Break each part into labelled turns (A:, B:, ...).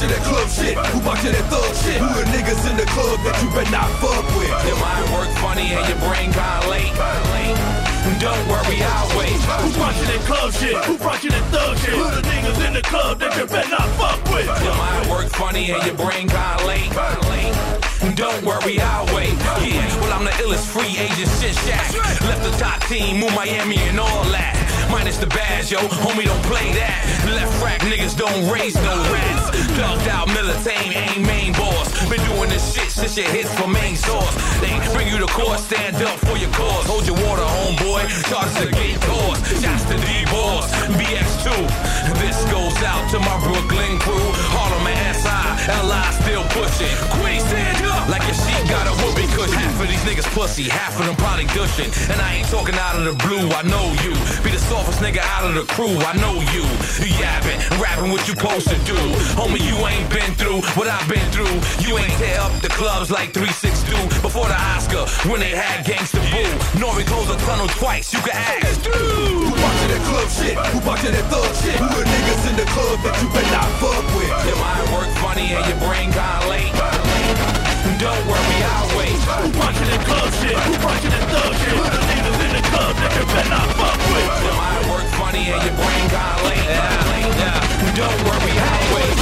A: you that club shit? Who bought you that thug shit? Who the niggas in the club that you better not fuck with?
B: Your mind work funny and your brain kinda late. Don't worry, I'll wait.
C: Who brought you that club shit? Who brought you that thug shit? Who the niggas in the club that you better not fuck with?
B: Your mind work funny and your brain kinda late. Don't worry, I'll wait. Yeah, well I'm the illest free agent shit shack. Left the top team, move Miami and all that. Minus the badge, yo, homie don't play that. Left rack niggas don't raise no rats. Thugged out militant, ain't main boss. Been doing this shit since your hits for main source. They bring you to court, stand up for your cause. Hold your water, homeboy, charges to get cause. Shots to D-Boss, BX2. This goes out to my Brooklyn crew. Harlem and SI, LI still pushing. Queen stand up like your sheet got a whoopee cushion. Half of these niggas pussy, half of them probably dushing. And I ain't talking out of the blue, I know you. Be the softest nigga out of the crew, I know you. You yapping, rapping what you supposed to do. Homie, you ain't been through what I've been through. You ain't tear up the clubs like 3-6 do. Before the Oscar, when they had Gangsta Boo. Nori closed the tunnel twice, you can ask.
A: Who bought you that club shit? Who bought you that thug shit? Who the niggas in the club that you better not fuck with?
B: Your mind work funny and your brain kinda late. Don't worry, I'll wait.
C: Who brought you that club shit? Who brought you that thug shit? Who the niggas in the club that you better not fuck with?
B: Your mind work funny and your brain kinda late. Don't worry, I'll wait.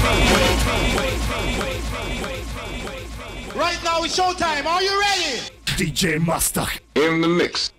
D: Right now it's showtime. Are you ready?
C: DJ Master
E: in the mix.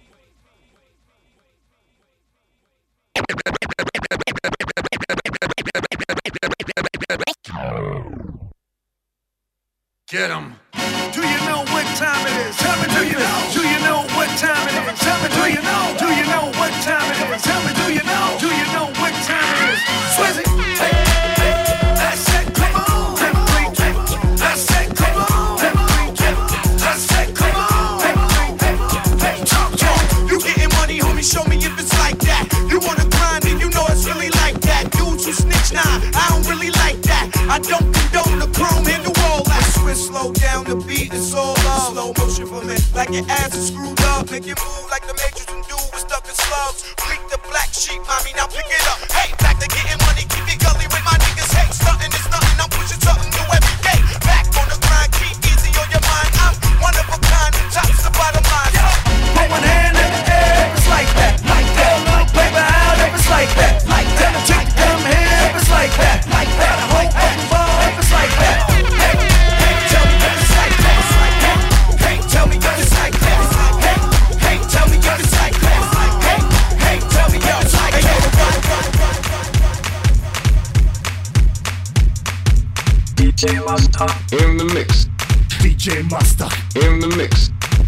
A: Get 'em.
C: Do you know what time it is? Tell me, do you know? Do you know what time it is? Tell me, do you know? Do you know what time it is? Tell me, do you know? Do you know what time it is? Swizzy, hey, hey, I said come on, I said come on, I said come on, hey, talk. You getting money, homie? Show me if it's like that. You wanna grind and you know it's really like that. Dudes who snitch, nah, I don't really like that. I don't condone the chrome in the wall. Slow down the beat, it's all love. Slow motion for me, like your ass is screwed up. Make it move like the Matrix and do with stuck in slugs. Freak the black sheep, mommy, now pick it up. Hey, back to getting money, keep it gully with my niggas. Hey, stuntin' is nothing, I'm pushing something new every day. Back on the grind, keep easy on your mind. I'm one of a kind, the top's the bottom line. Put one hand in the air, if it's like that, like that. Paper out, if it's like that, like that. Chick to come here, if it's like that, like that. A whole open ball, if it's like that.
E: DJ Master in the mix.
C: DJ Master
E: in the mix.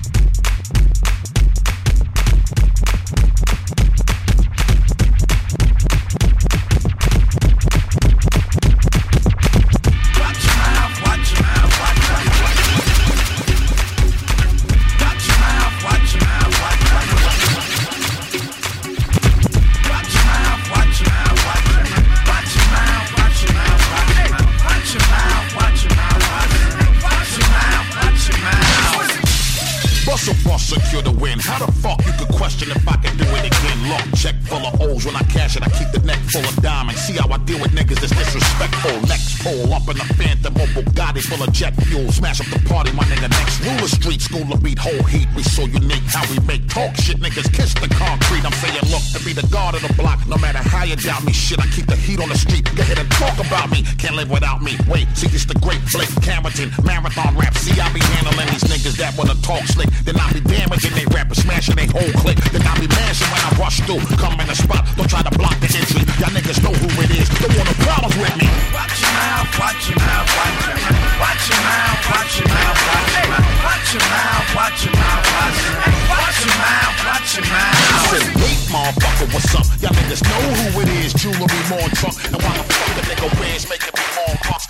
F: Secure the win. How the fuck you could question if I can do it again? Look, check full of O's when I cash it. I keep the neck full of diamonds. See how I deal with niggas that's disrespectful. Next pole up in the Phantom or Bugatti full of jet fuel. Smash up the party, my nigga. Next ruler street school to beat whole heat. We so unique how we make talk shit. Niggas kiss the concrete. I'm saying look to be the guard of the block. No matter how you doubt me, shit. I keep the heat on the street. Go ahead and talk about me. Can't live without me. Wait, see it's the great Blake Camerton. Marathon rap. See I be handling these niggas that wanna talk slick. Then I be damaging they rappers, smashing they whole clique. Then I be mashing when I rush through. Come in the spot, don't try to block the entry. Y'all niggas know who it is. Don't want no problems with me.
C: Watch your mouth, watch your mouth, watch your mouth. Watch your mouth, watch your mouth, watch your mouth. Watch your mouth, watch your mouth, watch your mouth. Watch your mouth, watch your mouth. I
F: said, wait, motherfucker, what's up? Y'all niggas know who it is. Jewelry more trunk. And why the fuck the nigga wears making me more bucks?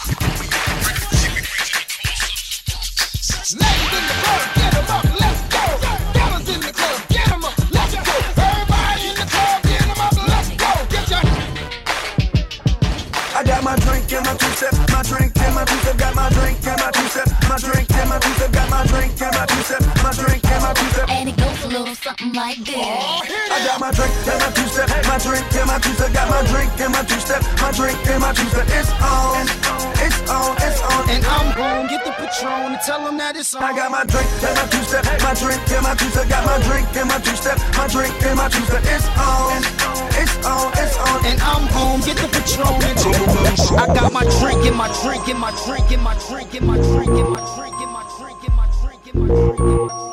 D: Ladies in the club, get 'em up, let's go. Fellas in the club, get 'em up, let's go. Everybody in the club, get 'em up, let's go. Get your...
G: I got my drink and my two-step, my drink and my two-step, got my drink and my two-step, my drink and my two-step, got my drink and my two-step, my drink and my two-step.
H: And it goes a little something like this.
G: I got my drink and my two-step, my drink and my two-step, got my drink and my two-step, my drink and my two-step. It's on, it's on.
D: Patron and tell them that it's on.
G: I got my drink and my two-step, my drink and my two-step, got my drink and my two-step, my drink and my two-step. It's on, it's on, it's on.
D: And I'm home, get the Patron and I got my drink and my drink and my drink and my drink and my drink and my drink and my drink and my drink and my drink and my drink and my drink and my drink and my drink and my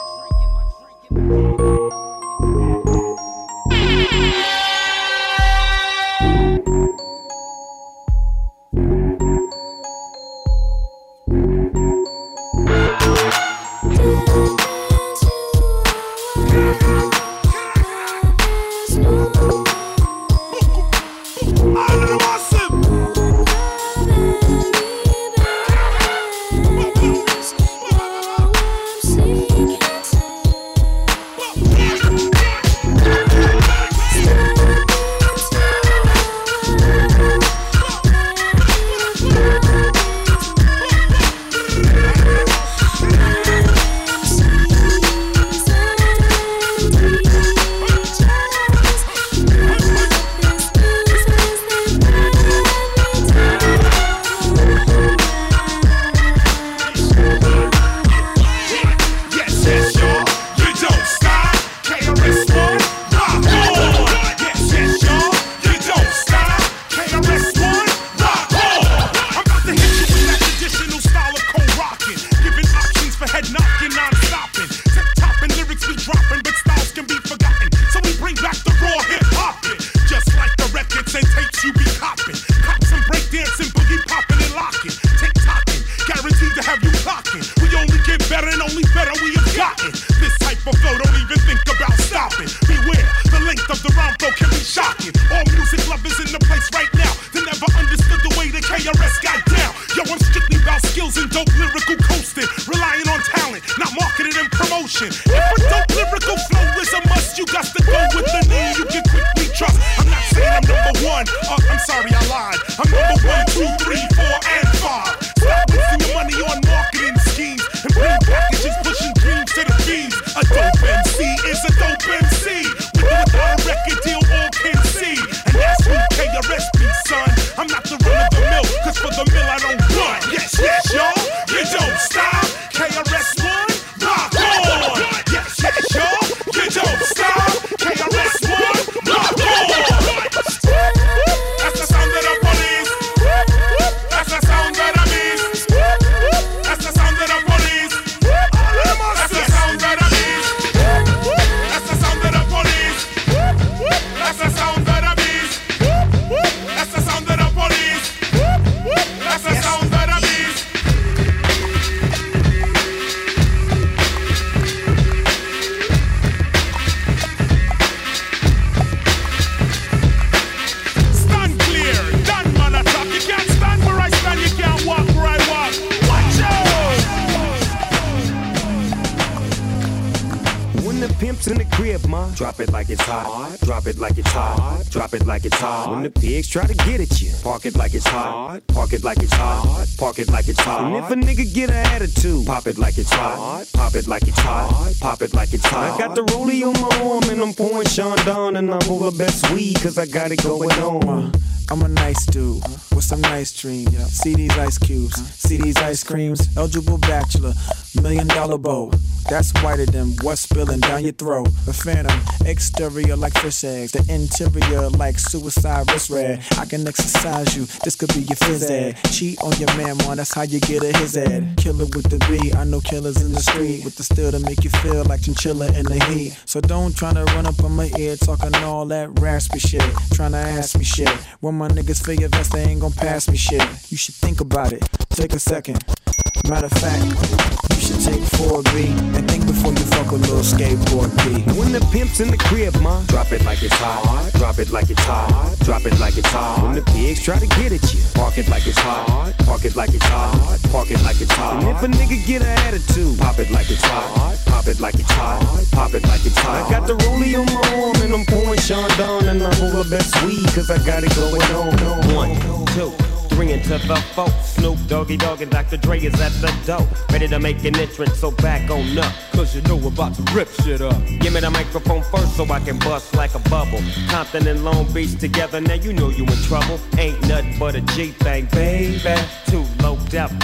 I: Drop it like it's hot. Drop it like it's hot. Drop it like it's hot. When the pigs try to get at you, park it like it's hot. Park it like it's hot. Park it like it's hot. And if a nigga get an attitude, pop it like it's hot. Pop it like it's hot. Pop it like it's hot. I got the rollie on my arm and I'm pouring Chandon and I'm over best weed cause I got it going on.
J: I'm a nice dude with some nice dreams. See these ice cubes, see these ice creams. Eligible bachelor, $1 million bow. That's whiter than what's spilling down your throat. A phantom, exterior like fish eggs. The interior like suicide wrist red. I can exercise you, this could be your phys ed. Cheat on your man, man, that's how you get a his ed. Killer with the B, I know killers in the street. With the steel to make you feel like chinchilla in the heat. So don't tryna run up on my ear talking all that raspy shit. Tryna ask me shit. When my niggas feel your vest, they ain't gon' pass me shit. You should think about it, take a second. Matter of fact, you should take 4B and think before you fuck a little skateboard P.
I: When the pimp's in the crib, ma, drop it like it's hot. Drop it like it's hot. Drop it like it's hot. When the pigs try to get at you, park it like it's hot. Park it like it's hot. Park it like it's hot. And if a nigga get an attitude, pop it like it's hot. Pop it like it's hot. Pop it like it's hot. I got the rollie on my arm and I'm pouring Chandon and I'm over best weed cause I got it going on. 1, 2, 3 into the 4. Snoop, Doggy Dogg, and Dr. Dre is at the door. Ready to make an entrance, so back on up.
K: Cause you know we're about to rip shit up.
I: Give me the microphone first so I can bust like a bubble. Compton and Long Beach together, now you know you in trouble. Ain't nothing but a G thing, baby. Too low out,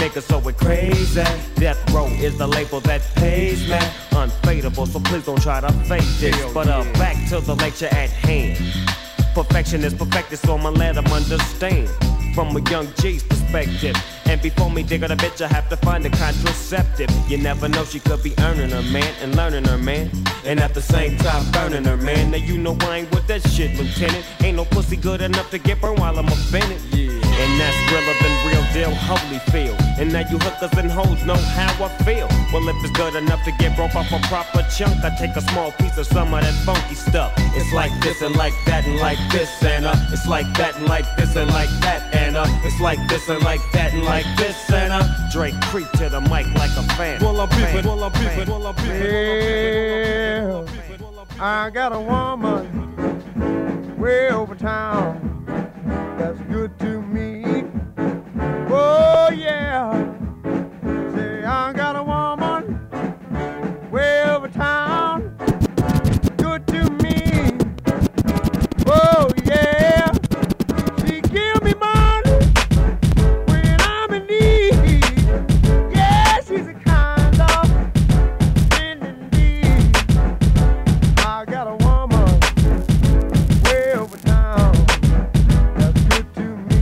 L: niggas so we're crazy. Death Row is the label that pays me. Unfadable, so please don't try to fake this. But back to the lecture at hand. Perfection is perfected, so I'ma let them understand. From a young G's perspective. And before me dig on a bitch, I have to find a contraceptive. You never know, she could be earning her man and learning her man. And at the same time burning her man. Now you know I ain't with that shit, Lieutenant. Ain't no pussy good enough to get burned while I'm offended. And that's realer than real deal, Holyfield. And now you hookers and hoes know how I feel. Well, if it's good enough to get broke off a proper chunk, I take a small piece of some of that funky stuff. It's like this and like that and like this and it's like that and like this and like that and it's like this and like that and like this and Drake creep to the mic like a fan.
K: Well, I'm peeping, well, I'm peeping, well, I'm peeping.
M: Well, I got a woman way over town that's good to me. Oh yeah. Say I got a woman way over town, good to me. Oh yeah. She give me money when I'm in need. Yeah, she's a kind of friend indeed. I got a woman way over town that's good to me.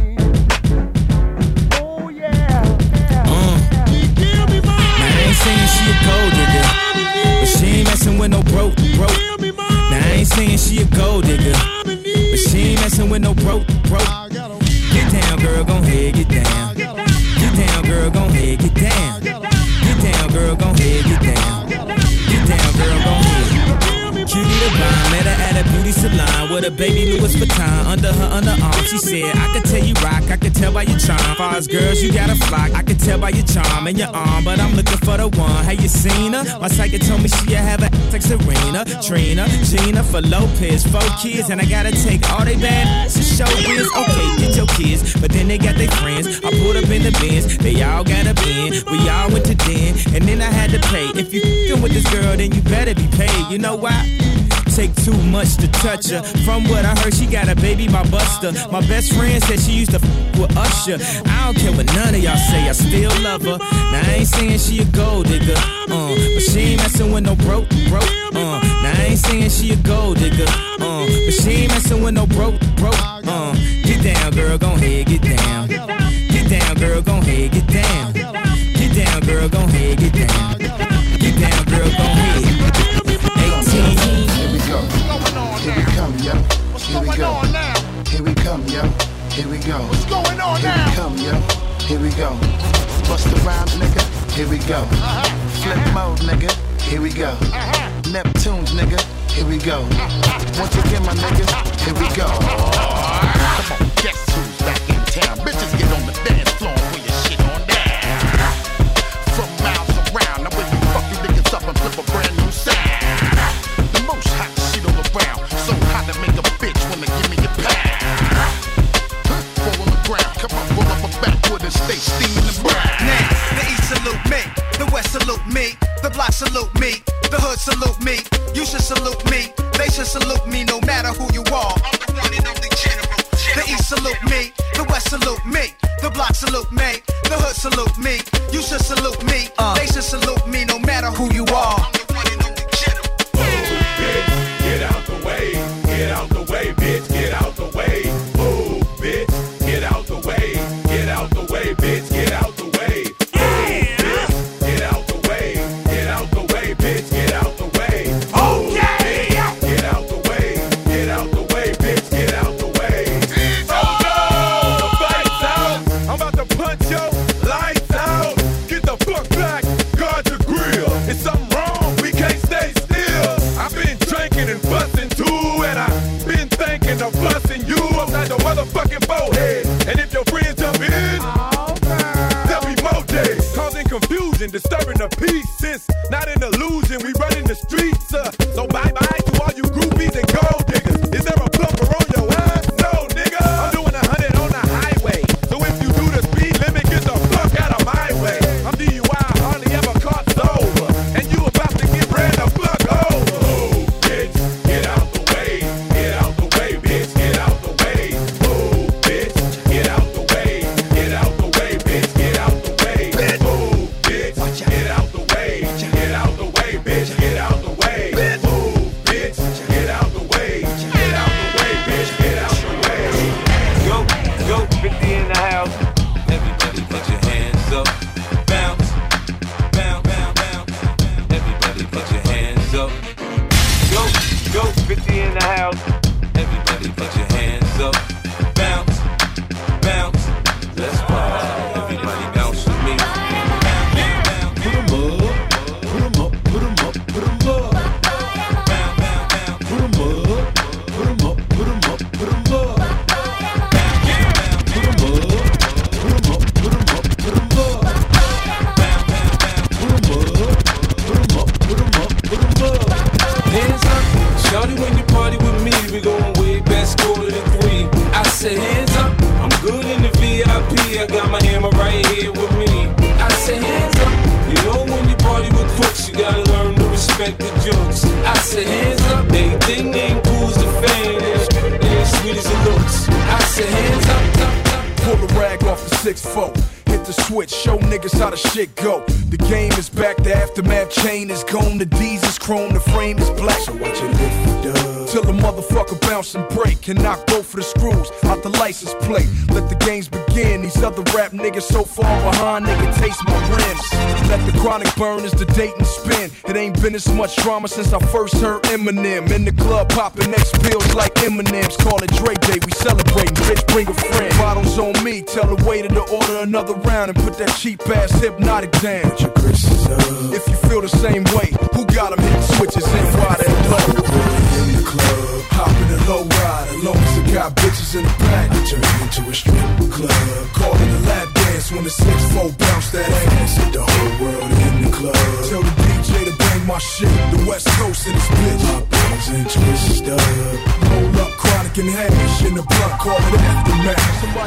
M: Oh yeah. She give me money.
N: Now I ain't saying she a gold digger, but she ain't messing with no broke. Now I ain't saying she a gold digger, but she ain't messing with no broke. Get down, girl, gon' head, get down. Get down, girl, gon' head, get down. Get down, girl, gon' head, get down. Get down, girl, gon' head. Cutie the bomb, met her at a beauty salon with a baby Louis Vuitton under her underarm. She said, I could tell you rock, I could tell by your charm. Far as girls, you got a flock, I could tell by your charm and your arm, but I'm looking for the one. Have you seen her? My psychic told me she have a like Serena, Trina, Gina for Lopez, 4 kids, and I gotta take all they bad to show biz. Okay, get your kids, but then they got their friends. I pulled up in the Benz, they all got a bin. We all went to den, and then I had to pay. If you f***ing with this girl, then you better be paid. You know why? Take too much to touch her. From what I heard, she got a baby by Buster. My best friend said she used to f*** with Usher. I don't care what none of y'all say, I still love her. Now I ain't saying she a gold digger, but she ain't messing with no broke. Now I ain't saying she a gold digger, but she ain't messing with no broke. Get down, girl, gon' head, get down. Get down, girl, gon' head, get down. Get down, girl, gon' head, get down. Get down, girl, gon' head. 18.
O: Here we go. Here we come, yo. Here we go. Here we come, yo. Here we go.
D: What's going on
O: Here
D: now?
O: we come, yo. Here we go. Bust the rhymes, nigga. Here we go. Flip mode, nigga. Here we go. Neptunes, nigga. Here we go. Once again, my nigga. Here we go.
F: Come on, guess who's back in town? Bitches get on the dance floor and put your shit on down. From miles around, now when you fuck you niggas up and flip a brand new sound. The most hot shit all around, so hot to make a bitch wanna give me a pound. Fall on the ground, come on, roll up a backwood and stay steaming the brown.
C: Now, the East salute me, the West salute me, the Block salute me, the Hood salute me. You should salute me, they should salute me, no matter who you are. I'm the one and only general. The East salute me, the West salute me, the Block salute me, the Hood salute me. You should salute me, they should salute me, no matter who you are. I'm the one and only general.
A: Bitch, get out the way, get out the way, bitch, get out the way. Move, bitch, get out the way, get out the way, bitch, get out the way. Move, bitch, get out the way, get out the way, bitch, get out the way. Okay, get out the way, get out the way, bitch, get out the way. Oh no, the fight's out. I'm about to punch your lights out. Get the fuck back, guard your grill. It's something wrong, we can't stay still. I've been drinking and busting too, and I've been thinking of busting you upside the motherfucking forehead. And if your friends jump in, there'll be more days, causing confusion, disturbing the peace. Since not an illusion, we running the streets. So bye bye to all you groupies and gold diggers. Is there a plumber on your ass? No, nigga. I'm doing 100 on the highway. So if you do the speed limit, get the fuck out of my way. I'm DUI, hardly ever caught sober, and you about to get ran the fuck over. Move, bitch, get out the way, get out the way, bitch, get out the way. Move, bitch, get out the way, get out the way, bitch, get out the way.
P: respect the jokes. I said hands up, everything ain't cool's the fame. Ain't sweet as it looks. I said hands up.
Q: Pull the rag off the 6'4". Hit the switch, show niggas how the shit go. The game is back, the aftermath chain is gone. The D's is chrome, the frame is black. So what you live for, dub? Till the motherfucker bounce and break and knock both of the screws out the license plate. Let the games begin. These other rap niggas so far behind, nigga taste my rims. Let the chronic burn as the date and spin. It ain't been as much drama since I first heard Eminem. In the club popping next pills like M&M's. Call it Dre Day, we celebrating. Bitch, bring a friend. Bottles on me, tell the waiter to order another round and put that cheap ass Hypnotic down. If you feel the same way, who got them hitting switches in wide and low? In the club, hop in a low ride. As long as it got bitches in the back, I turn it into a strip club. Call it a lap dance when the 6'4" bounce that ass. Hit the whole world in the club. Tell the DJ to bang my shit. The West Coast in this bitch. My bottles and twisted up. Roll up chronic and hash in the blunt. Call it aftermath. Somebody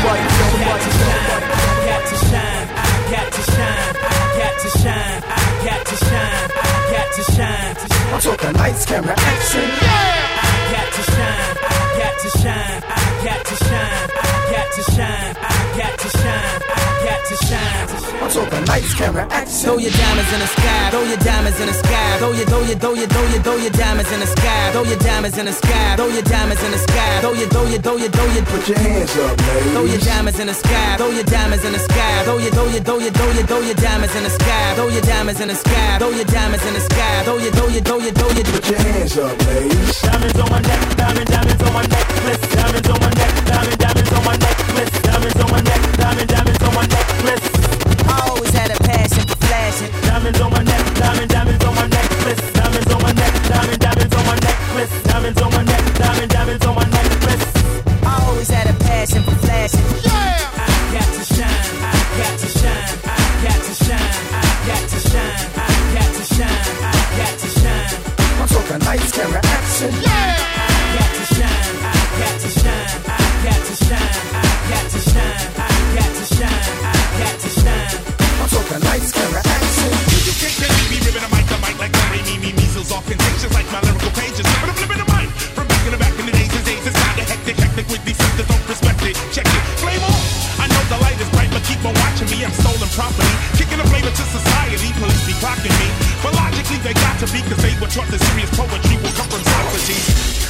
R: got to shine, I got to shine, I got to shine, I got to shine, I got to shine.
S: I'm talking lights, camera, action.
R: I got to shine, I got to shine, I got to shine, I got to shine, I got to shine, I got to shine.
S: I'm talking lights, camera, action.
T: Throw your diamonds in the sky, throw your diamonds in the sky, throw your diamonds in the sky, throw your diamonds in the sky, throw your diamonds in the sky, throw your.
Q: Put your hands up, ladies.
T: Throw your diamonds in the sky, throw your diamonds in the sky, throw your diamonds in the sky, throw your diamonds in the sky, throw your diamonds in the sky, throw your.
Q: Put your hands up, ladies.
R: Diamonds on my neck, diamonds on my necklace, diamonds on my neck, diamonds on my necklace, diamonds on my neck, diamonds on my necklace.
T: I always had a passion for flashing.
R: Diamonds on my neck, diamonds on my necklace, diamonds on my neck, diamonds on my necklace, diamonds on my neck, diamonds on my necklace.
T: I always had a passion for flashing.
R: I got to shine, I got to shine, I got to shine, I got to shine, I got to shine, I got to shine.
S: I'm talking lights, camera, action.
R: I got to shine, I got to shine, I got to shine, I got to shine, I got to shine, I got to shine.
S: I'm talking lights, camera, action.
F: You can't catch me ripping the mic like Larry, me, measles off contagious like my lyrical pages. But I'm flipping the mic from back in the days. It's not a hectic with these sisters, don't respect it. Check it, flame on. I know the light is bright, but keep on watching me. I'm stolen property, kicking a flavor to society. Police be clocking me, but logically they got to be, 'cause they were taught the serious poetry will come from Socrates.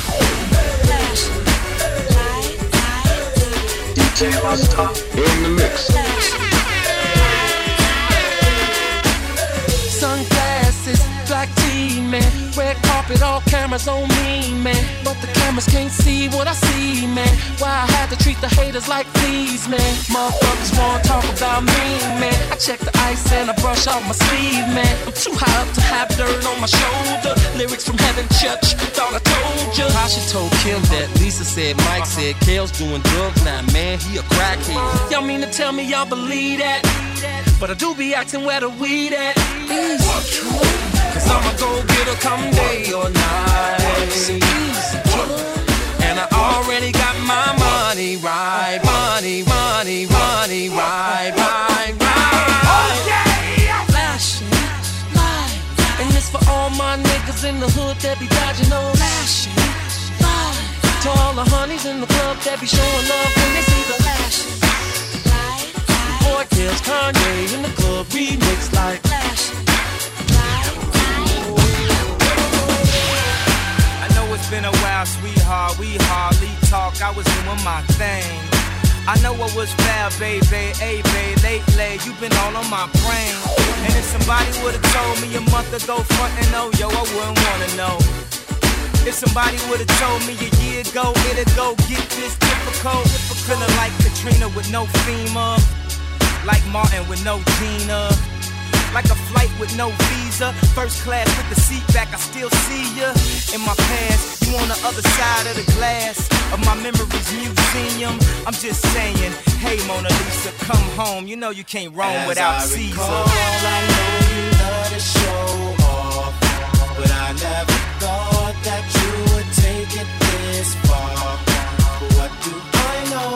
E: DJ Master in the mix.
R: Sunglasses, black tea, man. Red carpet, all cameras on me, man. But the cameras can't see what I see, man. Why I had to treat the haters like fleas, man. Motherfuckers wanna talk about me, man. I check the ice and I brush off my sleeve, man. I'm too high up to have dirt on my shoulder. Lyrics from heaven, church, thought I told you. Tasha told Kim that. Lisa said, Mike said, Kale's doing drugs now, man. He a crackhead. Y'all mean to tell me y'all believe that? But I do be asking where the weed at. Easy. 'Cause I'm a go-getter come day or night. Easy. And I already got my money right. Money right. Flashing light. And this for all my niggas in the hood that be dodging on flashing light. To all the honeys in the club that be showing love when they see the flashing light. Boy kills Kanye in the club remix like flashing.
U: It's been a while, sweetheart, we hardly talk, I was doing my thing. I know I was foul, baby, hey, babe, lately, you been all on my brain. And if somebody would've told me a month ago, frontin', oh, yo, I wouldn't wanna know. If somebody would've told me a year ago, it'd go get this difficult. Feeling like Katrina with no FEMA, like Martin with no Gina. Like a flight with no visa, first class with the seat back, I still see ya. In my past, you on the other side of the glass of my memories museum. I'm just saying, hey Mona Lisa, come home. You know you can't roam without Caesar.
V: I know you love to show off, but I never thought that you would take it this far. What do I know?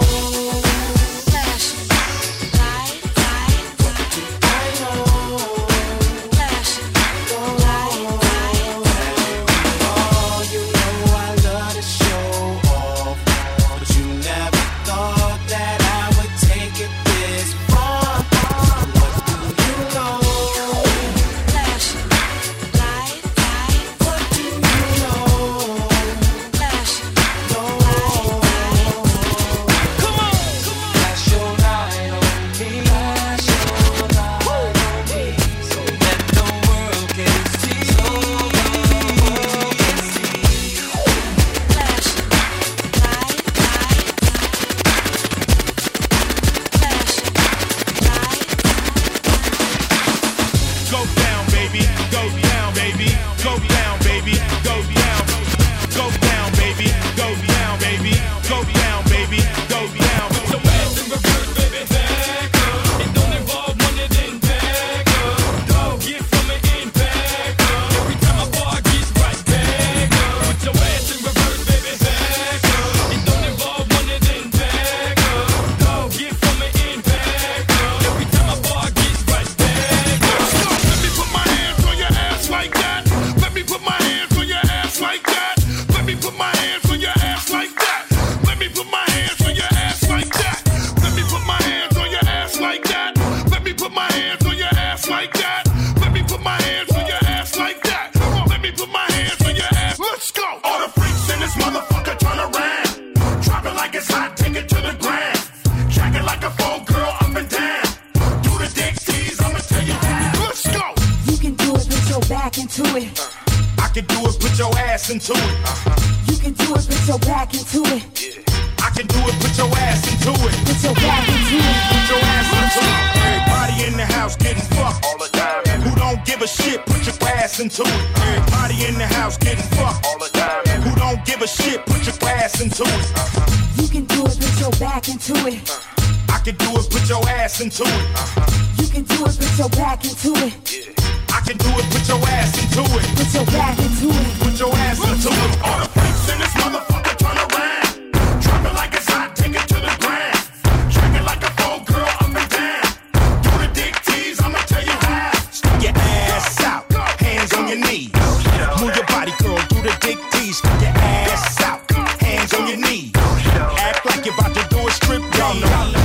B: into it.
A: I can do it, put your ass into it.
B: You can do it, put your back into it.
A: I can do it, put your ass into it.
B: Put your back into it.
A: Put your ass into it. Everybody in the house getting fucked all the time. Who don't give a shit, put your ass into it. Everybody in the house getting fucked all the time. Who don't give a shit, put your ass into it.
B: You can do it, put your back into it.
A: I can do it, put your ass into it.
B: You can do it, put your back into it.
A: I can do it, put your ass into it.
B: Put your back into it.
A: Put your ass into it. All the freaks in this motherfucker turn around. Drop it like it's hot, take it to the ground. Track it like a full girl up and down. Do the dick tease, I'ma tell you how. Stick your ass out, hands on your knees. Move your body, girl, do the dick tease. Stick your ass out, hands on your knees. Act like you're about to do a strip down.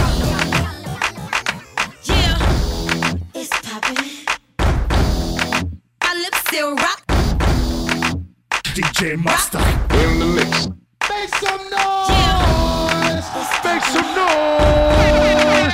B: Yeah, it's poppin'. My lips still rock.
Q: DJ Master
E: in the mix.
D: Make some noise!
Q: Make some noise!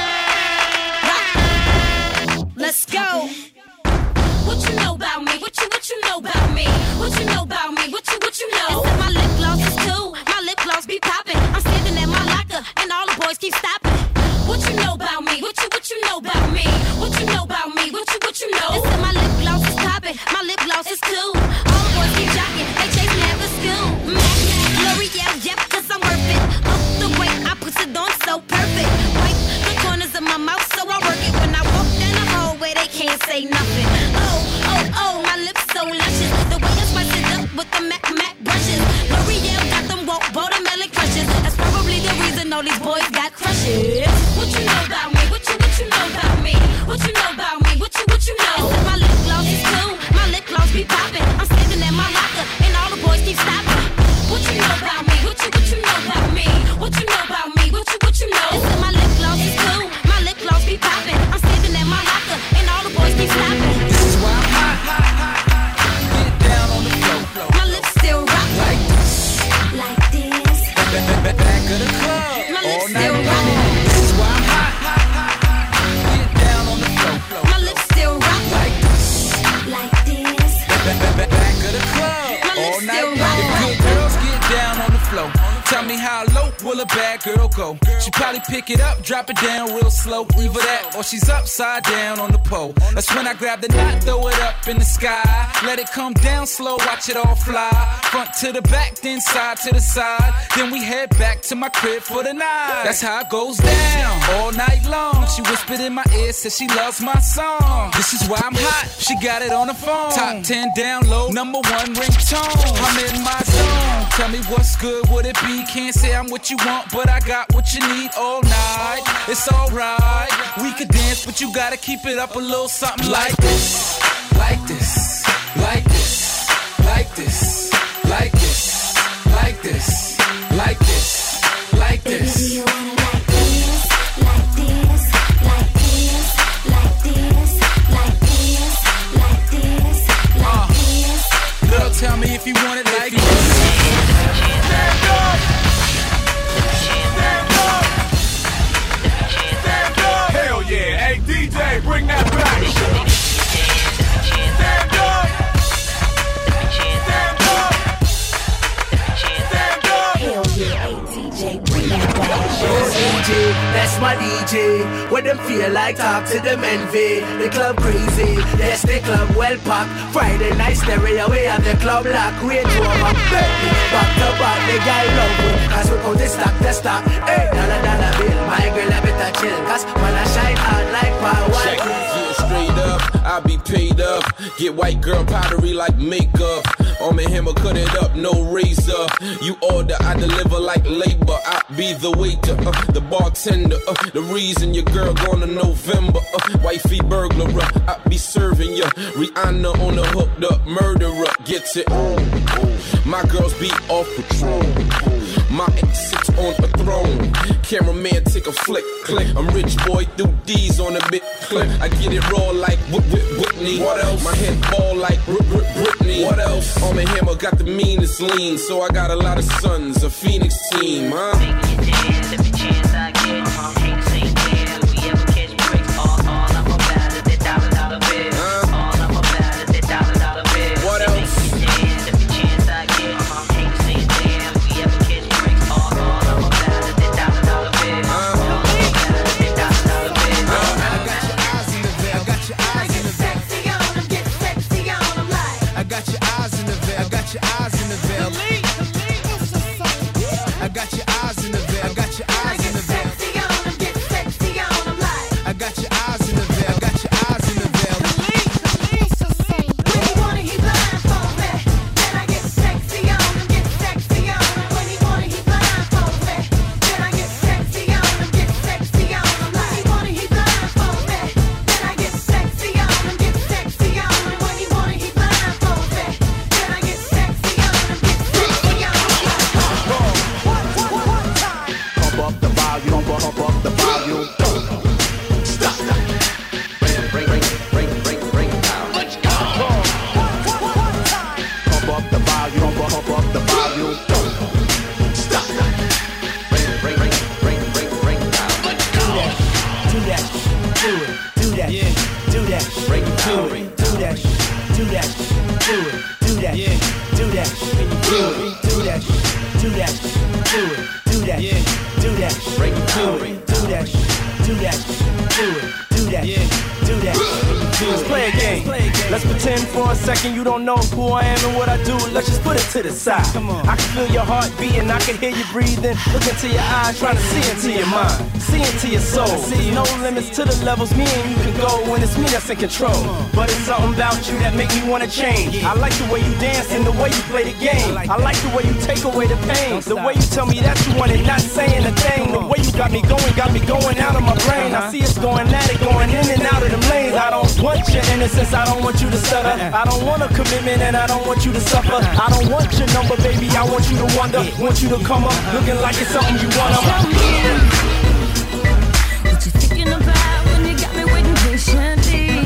B: Let's go. What you know about me? What you know about me? What you know about me? What you know? It's my lip gloss is cool. My lip gloss be poppin'. I'm standing at my locker and all the boys keep stopping. What you know about me? What you know about me? What you know about me? What you know? It's my lip gloss is poppin'. My lip gloss is cool. All the boys keep jockin'. They chasing after school. L'Oreal, yep, 'cause I'm worth it. Oh, the way I put it on so perfect. Wipe the corners of my mouth so I work it. When I walk down the hallway, they can't say nothing. Oh, my lips so luscious. The way I spice it up with the Mac brushes. L'Oreal got them watermelon crushes. That's probably the reason all these boys got crushes. What you know about me? What you know about me? What you know about me? What you know? My lip gloss is cool. My lip gloss be poppin'. I'm standing at my locker and all the boys keep stopping. What you know about me? What you know about me? What you know about me? What you know? My lip gloss is cool. My lip gloss be poppin'. I'm standing at my locker and all the boys keep stopping.
P: This is why I'm hot. Get down on the floor.
B: My lips still rock
P: like this.
B: Like this.
P: Back of the club.
B: My
P: all
B: lips
P: night
B: still
P: long.
B: rock.
P: This is why I'm hot. Get down on the floor.
B: My lips still rock
P: like this.
B: Like this.
P: Back of the club.
B: My lips
P: all night
B: still
P: long.
B: rock.
P: If good girls get down on the floor. Tell me how low will a bad girl go? She probably pick it up, drop it down real slow. Either that or she's upside down on the pole. That's when I grab the knot, throw it up in the sky. Let it come down slow, watch it all fly. Front to the back, then side to the side. Then we head back to my crib for the night. That's how it goes down all night long. She whispered in my ear, said she loves my song. This is why I'm hot, she got it on the phone. Top 10 down low, number 1 ringtone. I'm in my zone, tell me what's good, would it be? Can't say I'm what you want, but I got what you need all night. It's alright, we could dance, but you gotta keep it up a little something like this. Like this, like this, like this, like this, like this, like this, like this.
B: Baby, you wanna like this, like this, like this, like this, like this, like this, like this.
P: Girl, tell me if you want it like this.
A: Stand up! Stand up! Stand up! Hell yeah! Hey DJ, bring that back! Stand up! Stand up! Stand up!
B: Hell yeah, hey DJ, bring that back.
S: DJ, that's my DJ. When them feel like talk to them envy. The club crazy, yes the club well packed. Friday night stereo, we have the club locked. Range Rover, baby, back to back, the guy love we. Cause we count the stock. Hey, dollar bill, my girl I better chill. Cause when I shine out like power.
H: Check, get straight up, I be paid up. Get white girl powdery like makeup. On my hammer, cut it up, no razor. You order, I deliver like labor. I be the waiter, the bartender, the reason your girl going to November. Wifey burglar, I be serving ya. Rihanna on the hooked up murderer, gets it on. My girls be off patrol. My ex sits on a throne. Cameraman take a flick, click. I'm rich boy, do D's on a big clip. I get it raw like Whitney. What else? My head ball like Britney. What else? On my hammer got the meanest lean, so I got a lot of sons, a Phoenix team, huh?
W: Taking your chance, every chance I get. Ain't saying yeah, if we ever catch breaks, all I'm about is that dollar bill. All I'm about is that dollar bill.
S: that, do that, break it, do it, do that, do that, do it, do that, do that, do it, do that, do that, do it, do that, do that, break it, do it, do that, do that, do it, do that, do that. Let's play a game. Let's pretend for a second you don't know who I am and what I do. Let's just put it to the side. I can feel your heart beating, I can hear you breathing. Look into your eyes, trying to see into your mind, see into your soul. No limits to the levels me and you can go when it's me that's in control. But it's something about you that make me wanna change. I like the way you dance and the way you play the game. I like the way you take away the pain, the way you tell me that you want it, not saying a thing. The way you got me going out of my brain. I see us going at it, going in and out of them lanes. I don't want your innocence, I don't want you to stutter. I don't want a commitment and I don't want you to suffer. I don't want your number, baby, I want you to wonder. Want you to come up looking like it's something you want.
B: Tell me what you thinking about when you got me waiting patiently.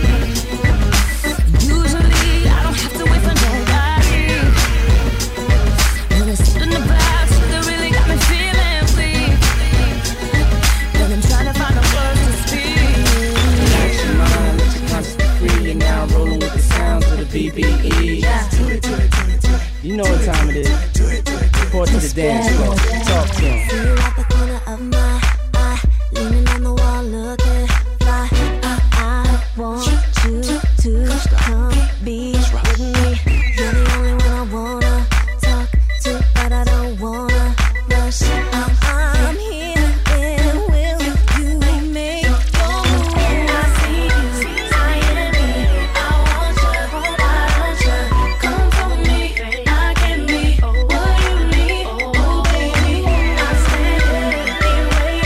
B: Usually I don't have to wait for nobody. When there's something about you that really got me feeling weak. When I'm trying to find the words to speak.
S: Relax your mind, let your conscience be free. You're now rolling with the sounds of the BBE. Do it, do it, do it, do it. You know what time it is. Report to the dance floor. Talk to him.
B: See you at the corner of my eye, leaning on the wall, looking fly. I want you to come be with me. You're the only one I wanna talk to, but I don't wanna rush. I'm here, and will you make your move? I see you, I enemy. I want you, come for me. I can be what you need, oh baby. I stand here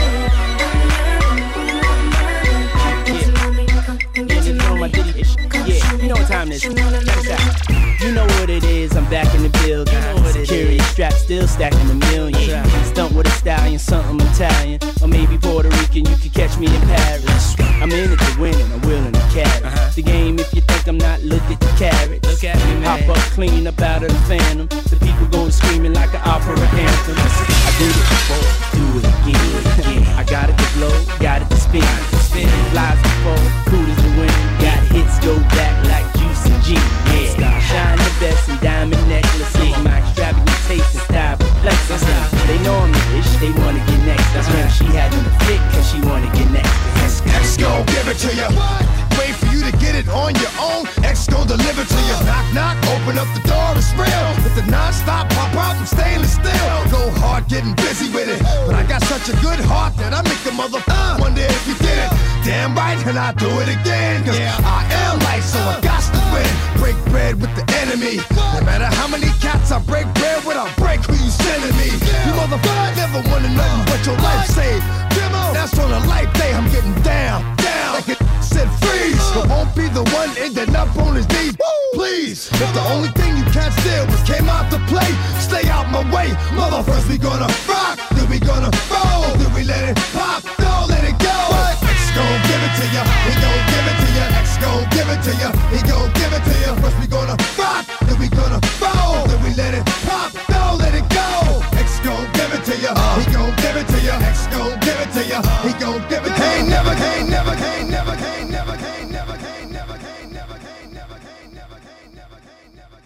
B: waiting.
S: Yeah, you know what time it is. Check this out. You know what it is, I'm back in the building. Security strap still stacking a million. Stunt with a stallion, something Italian. Or maybe Puerto Rican, you could catch me in Paris. I'm in it to win and I'm willing to carry the game. If you think I'm not, look at the carrots. Look at me, man. Hop up clean up out of the phantom. The people go screaming like an opera anthem. I did it before, do it again. I got it to blow, got it to spin. Flies before, cool as the wind. Got hits, go back like Juice and G. Yeah, shine the best and diamond necklaces. My extravagant taste and style perplexes. They know I'm the ish, they wanna get next. That's when she had in the fit, cause she wanna get next.
D: X gon' give it to you. Wait for you to get it on your own. X gon' deliver to you. Knock, knock, open up the door, it's real. With the non-stop pop out from stainless steel. Go hard, getting busy with it. But I got such a good heart that I make the mother wonder if you did it. Damn right, and I do it again. Cause I am life, so I got to win. Break bread with the enemy. No matter how many cats I break bread with, I'll break who you sending me. You motherfucker never wanted nothing but your life saved. That's on a life day, I'm getting down, like it said freeze. But won't be the one ending up on his knees. Please, if the only thing you can't steal was came out to play, stay out my way. Mother, first we gonna rock, then we gonna roll, then we let it pop, don't let it go. X gon' give it to ya, he gon' give it to ya. X gon' give it to ya, he gon' give it to ya. First we gonna rock, then we gonna roll, then we let it pop, don't let it go. X gon' give it to ya, he gon' give it to ya. X gon' give it to ya, he gon' give it to ya. Ain't never, ain't never, ain't never, ain't never, ain't never, ain't never, ain't never, ain't never, ain't never, ain't never, ain't never,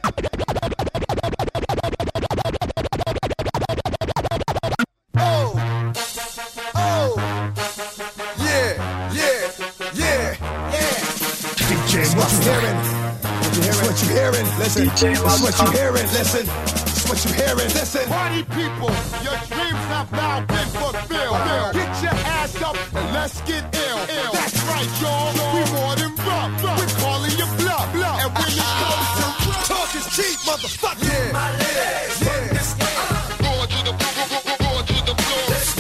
D: DJ, what you hearing? What you hearing? Listen. What you hearing? Listen. What you hearing? Listen.
G: Party people, your dreams have now been fulfilled. Get your ass up and let's get ill. That's right, y'all. We more than rough. We're calling you bluff. And when it comes to
D: talk is cheap, motherfucker. Yeah. My legs. Yeah.
G: Roar to the roar to the floor.
D: Let's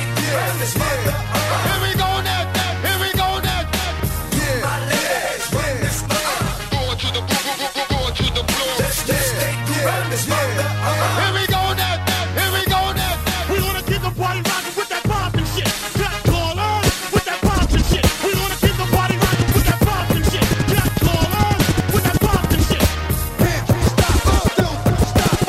G: Here we go now. Here we go now.
D: Yeah. My legs.
G: Roar to the roar to the floor.
D: Let's run this mother.
G: Here we go now. Here we go now. We wanna keep the party rocking with that pop and shit. Got callers with that pop and shit. We wanna keep the party rocking with that pop and shit. Got callers with that pop and shit.
D: Stop.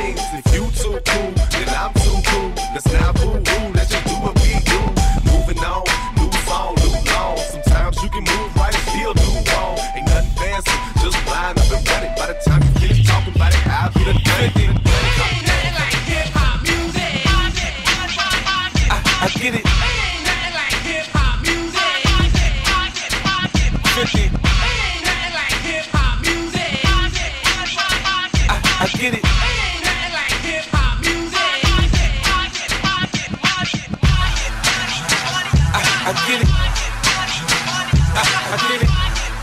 A: things. If you too cool, then I'm too cool. Let's not boo-hoo, let's just do what we do. Moving on, new song, new long. Sometimes you can move right and still do wrong. Ain't nothing fancy, just line up and run it. By the time you finish talking about it, I'll be the done. I get it.
U: Ain't nothing like hip-hop music. 50. Ain't nothing like hip-hop music.
A: I get it.
U: Ain't nothing like hip-hop music.
A: I get it. I get it.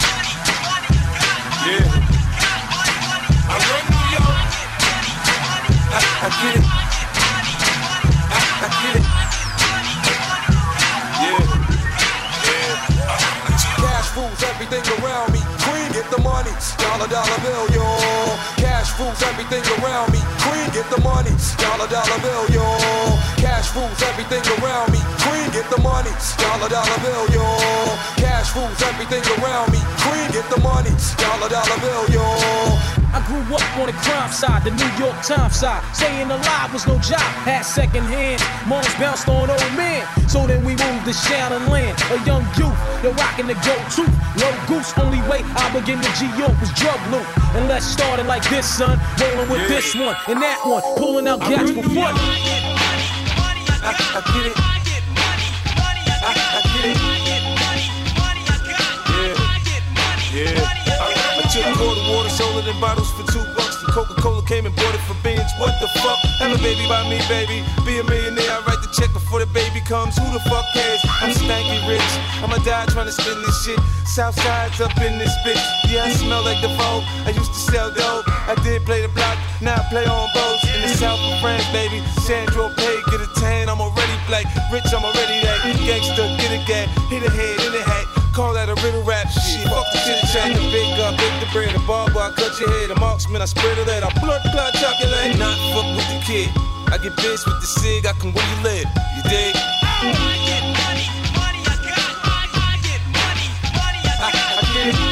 A: Yeah. I run New York. I get it. I get it.
I: Cash rules everything around me. Queen, get the money. Dollar bill, yo. Cash rules everything around me. Queen, get the money. Dollar bill, yo. Cash rules everything around me. Queen, get the money. Dollar bill, yo. Cash rules everything around me. Queen, get the money. Dollar bill, yo.
J: I grew up on the crime side, the New York Times side. Staying alive was no job, had second hand. Moms bounced on old men, so then we moved to Shannon Land. A young youth, they're rocking the go-to. Low goose, only way I begin to G.O. was drug loot. And let's start it like this, son. Rolling with this one and that one, pulling out gas for fun.
A: I get it. I get it. Yeah. I took quarter water, sold it in bottles for $2. The Coca-Cola came and bought it for beans. What the fuck? Have a baby by me, baby. Be a millionaire, I write the check before the baby comes. Who the fuck cares? I'm stanky rich. I'ma die trying to spend this shit. Southside's up in this bitch. Yeah, I smell like the Vogue. I used to sell dope. I did play the block, now I play on boats. In the south of France, baby. Sandro Pay, get a tan, I'm already black. Rich, I'm already that. Gangster, get a gag. Hit a head in the hat. Call that a riddle rap. Shit, fuck the chit chat. The big up, bake the bread. The barber, I cut your head. The marksman, I spread it out. I blood clot chocolate. Not fuck with the kid. I get bitch with the cig. I can where you live. You dig? I get money. I get money. I get it.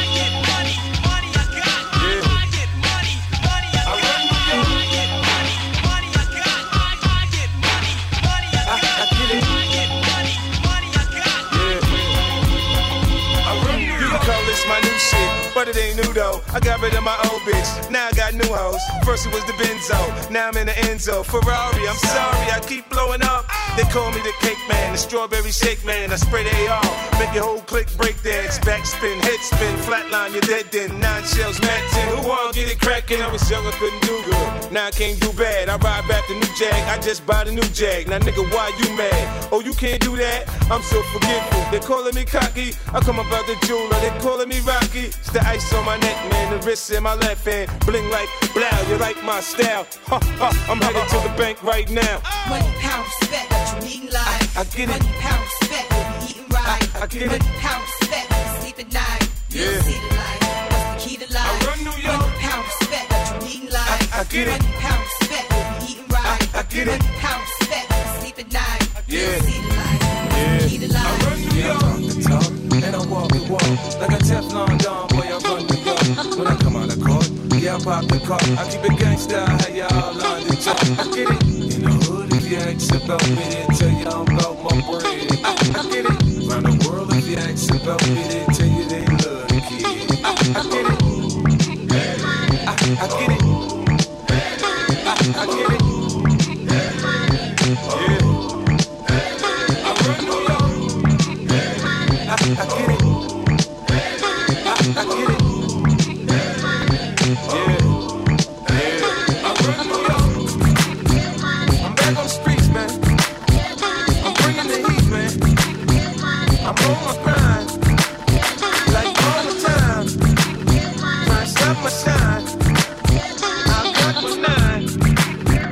A: My new shit, but it ain't new though. I got rid of my old bitch, now I got new hoes. First it was the Benzo, now I'm in the Enzo. Ferrari, I'm sorry, I keep blowing up. They call me the cake man, the strawberry shake man. I spray the AR, make your whole clique break dance. Backspin, head spin, flatline, you're dead then. 9 shells, Mac 10, who wanna get it crackin'? I was young, I couldn't do good. Now I can't do bad, I ride back the new Jag. I just bought a new Jag, now nigga, why you mad? Oh, you can't do that? I'm so forgetful. They calling me cocky, I come about the jeweler. They calling me Rocky. It's the ice on my neck, man, the wrist in my left hand. Bling like blow, you like my style. Ha, ha, I'm headed to the bank right now.
L: Money, pound, respect, what you needin' life.
A: I get it.
L: Money, pound, respect, what we eatin' right.
A: I get it.
L: Money, pound, respect, what we sleep at night. You don't see the light, what's the key to life?
A: I run New York.
L: Money, pound, respect, what you needin' life.
A: I get it.
L: Money, pound, respect, what we eatin' right.
A: I get it.
L: Money, pound, respect, what we sleep at night. You
A: Yeah.
L: don't see the light, what's the key to life?
A: I run New York.
U: And I walk the walk like a Teflon Don, boy, I run the gun. When I come out of court, yeah, I pop the car. I keep it gangsta, how y'all line the talk. I get it. In the hood, if you ask about me, they tell you I'm about my bread. I get it. Around the world, if you ask about me, they tell you they love the kid. I get it. I get it. I get it. Yeah. I run New York. I get it. I get it. Yeah. I run New York. I'm back on the streets, man. I'm bringing the heat, man. I'm on my grind. Like all the time. Trying to stop my shine. I got my 9.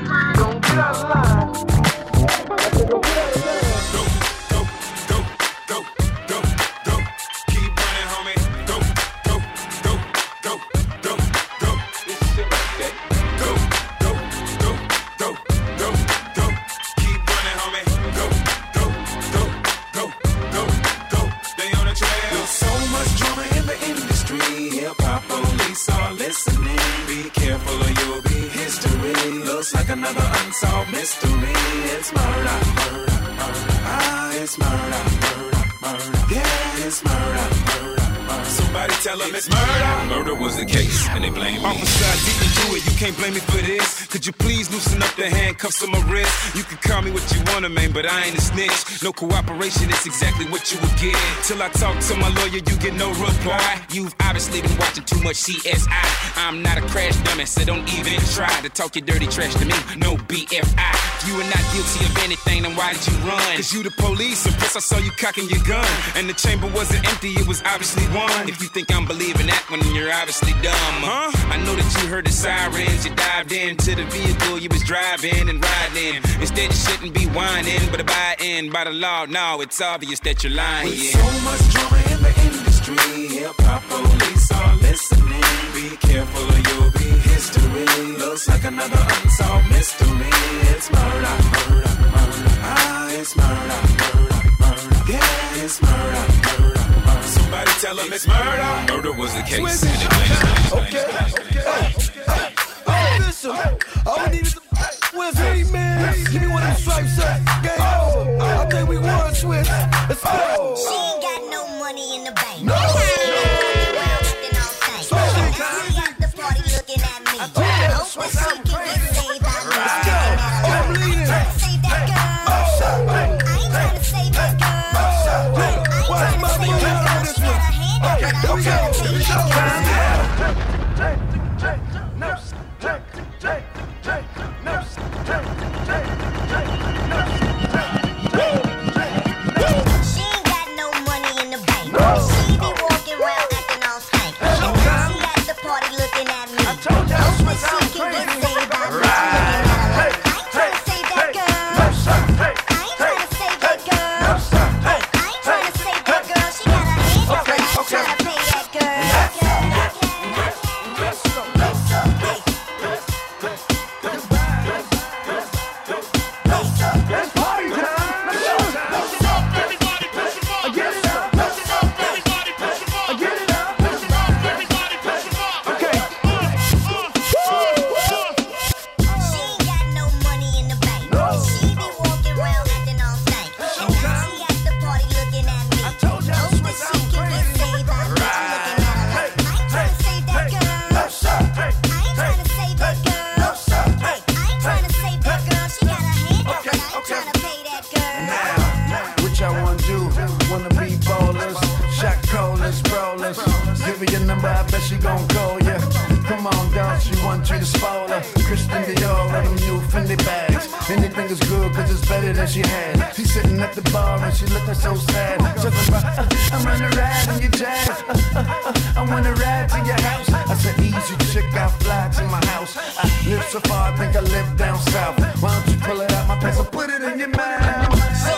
C: Looks like another unsolved mystery. It's murder, murder, murder. Ah, it's murder, murder, murder. Yeah, it's murder, murder. Somebody tell them it's murder.
K: Murder was the case, and they blame me.
C: Officer, I didn't do it. You can't blame me for this. Could you please loosen up the handcuffs on my wrist? You can call me what you wanna, man, but I ain't a snitch. No cooperation, it's exactly what you would get. Till I talk to my lawyer, you get no reply. You've obviously been watching too much CSI. I'm not a crash dummy, so don't even try to talk your dirty trash to me. No BFI. If you are not guilty of anything, then why did you run? Cause you the police, and plus I saw you cocking your gun. And the chamber wasn't empty, it was obviously one. If you think I'm believing that one, you're obviously dumb. Huh? I know that you heard the sirens, you dived into the vehicle you was driving and riding. Instead you shouldn't be whining, but abiding by the law. No, it's obvious that you're lying. With so much drama in the industry, hip-hop police are listening. Be careful or you'll be history. Looks like another unsolved mystery. It's murder, murder, murder. Ah, it's murder, murder, murder. Yeah, it's murder, murder. Somebody tell them it's murder.
K: Murder was the case.
C: Okay. Listen, all we need is Swiss. Hey, man. Give me one of them stripes up. Game over. I think we won, Swiss. Let's go.
B: She ain't got no money in the bank.
C: No.
B: She at the party looking at me. I hope she can get saved by me.
C: Let's go. I'm leading.
B: Save that girl. I ain't trying to save that girl. I ain't trying to save that girl. She got her hand up, but I'm trying to save that girl. She ain't got no money in the bank. She be walking around acting all stank. She at the party looking at me. Hope that she can get saved by me. I ain't trying to save that girl. I ain't trying to save that girl. I ain't trying to save that girl. She got her hand up, but I'm trying to pay that girl.
O: Anything is good cause it's better than she had. She's sitting at the bar and she looking so sad. Talking about, I'm gonna ride in your jazz. I wanna ride to your house. I said, easy chick, I fly to my house. I live so far, I think I live down south. Why don't you pull it out my pants and put it in your mouth?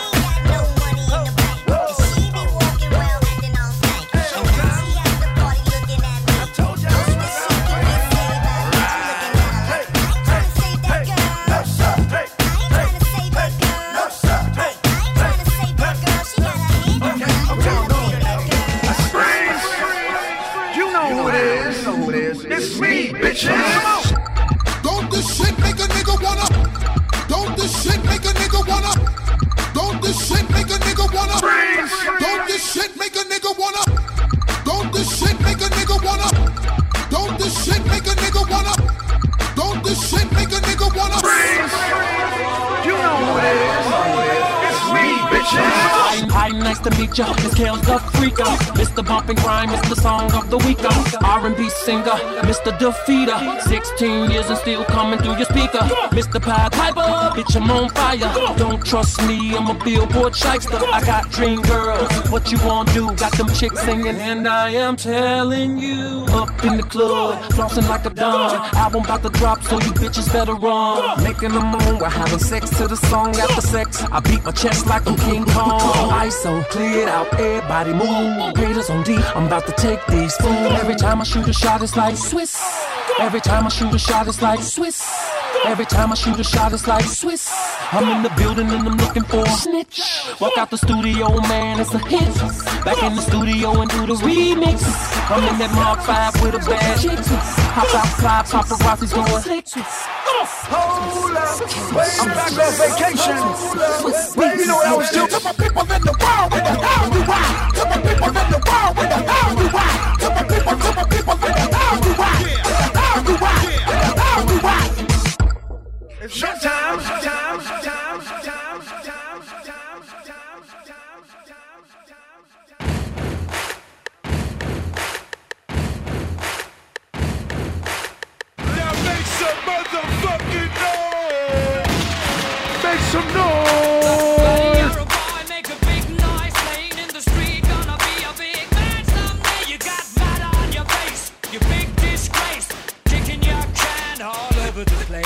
G: Don't this shit make a nigga wanna? Don't this shit make a nigga wanna? Don't this shit make a nigga wanna? Don't this shit make a nigga wanna? Don't this shit make a nigga wanna? Don't this shit make a nigga wanna? Don't this shit make a nigga wanna?
C: You know who it is. It's me, bitches.
R: Hi, nice to meet ya. It's Kales the Freaker. Mr. Bump and Grind, Mr. Song of the Week. R&B singer, Mr. Defeater. 16 years and still coming through your speaker. Mr. Pied Piper, bitch, I'm on fire. Don't trust me, I'm a Billboard shyster. I got dream girls, what you wanna do? Got them chicks singing, and I am telling you. Up in the club, flossing like a don. Album about to drop, so you bitches better run. Making a moan, we're having sex to the song after sex. I beat my chest like I'm King Kong. ISO cleared out, everybody move. Haters on D, I'm about to take these fools. Every time I shoot a shot, it's like Swiss. Every time I shoot a shot, it's like Swiss. Every time I shoot a shot, it's like Swiss. I'm in the building and I'm looking for a snitch. Walk out the studio, man, it's a hit. Back in the studio and do the remix. I'm in that Mark 5 with a bad chick. Hop outside, paparazzi's going slick.
C: Hold up. I'm back on vacation. Baby, you know what I was doing? To my people in the world, where the hell you at? To my people in the world, where the hell you at? To my people in the hell you at? Where the hell you at? Where the hell you at? It's showtime.
A: Now make some motherfucking noise.
C: Make some noise.
B: You're a boy, make a big noise, playing in the street, gonna be a big man someday. You got mud on your face, you big disgrace, kicking your can all over the place.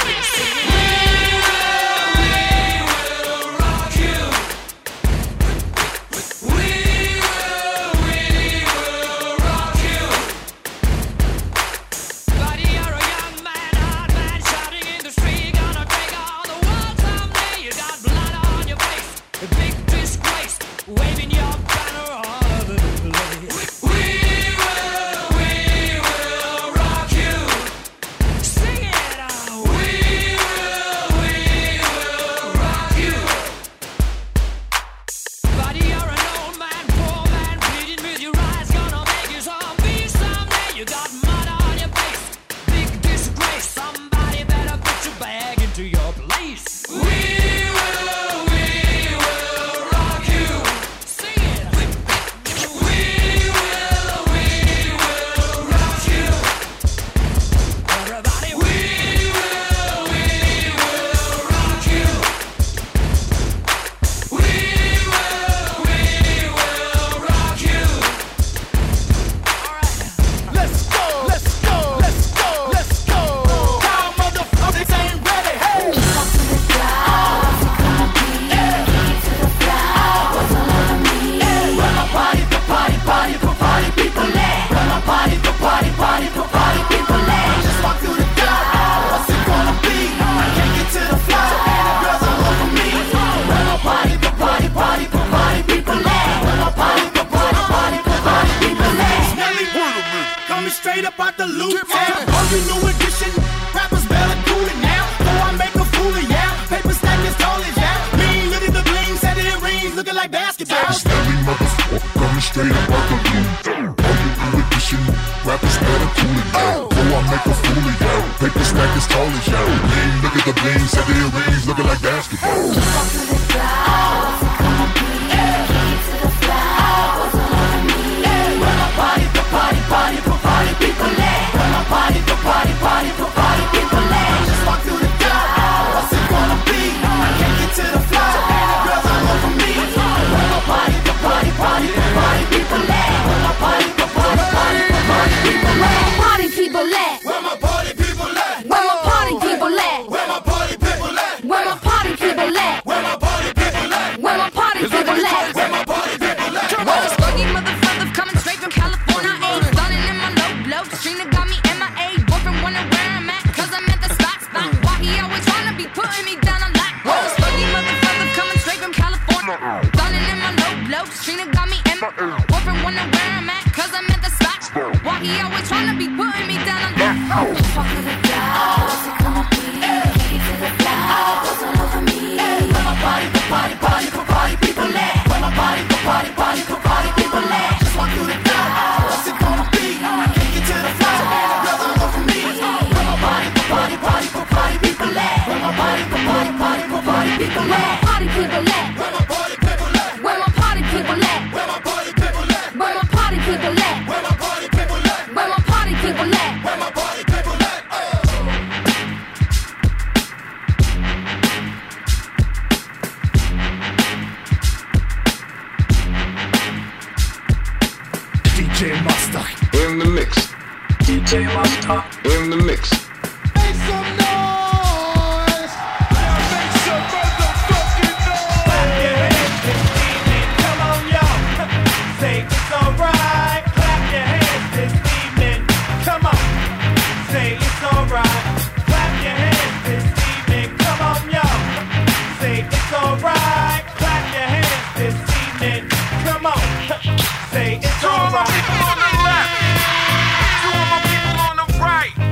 C: Straight up out the loot town. Every new edition, rappers better cool it now. Though I make a fool of ya. Paper stack as tall as ya. Mean, look at the bling, set it in rings, looking like basketball.
F: Stanley motherfucker coming straight up out the loot town. Every new edition, rappers better cool it now. Though I make a fool of ya. Paper stack as tall as ya. Mean, look at the bling, set it in rings, looking like basketball.
E: In the mix. DJ Master. In the mix.
C: Make some noise. Make some motherfucking noise.
U: Clap your hands this evening. Come on, y'all. Say it's alright. Clap your hands this evening. Come on. Say it's alright. Clap your hands this evening. Come on, y'all. Say it's alright. Clap your hands this evening. Come on. Say it's alright.
A: Two of my people on the right.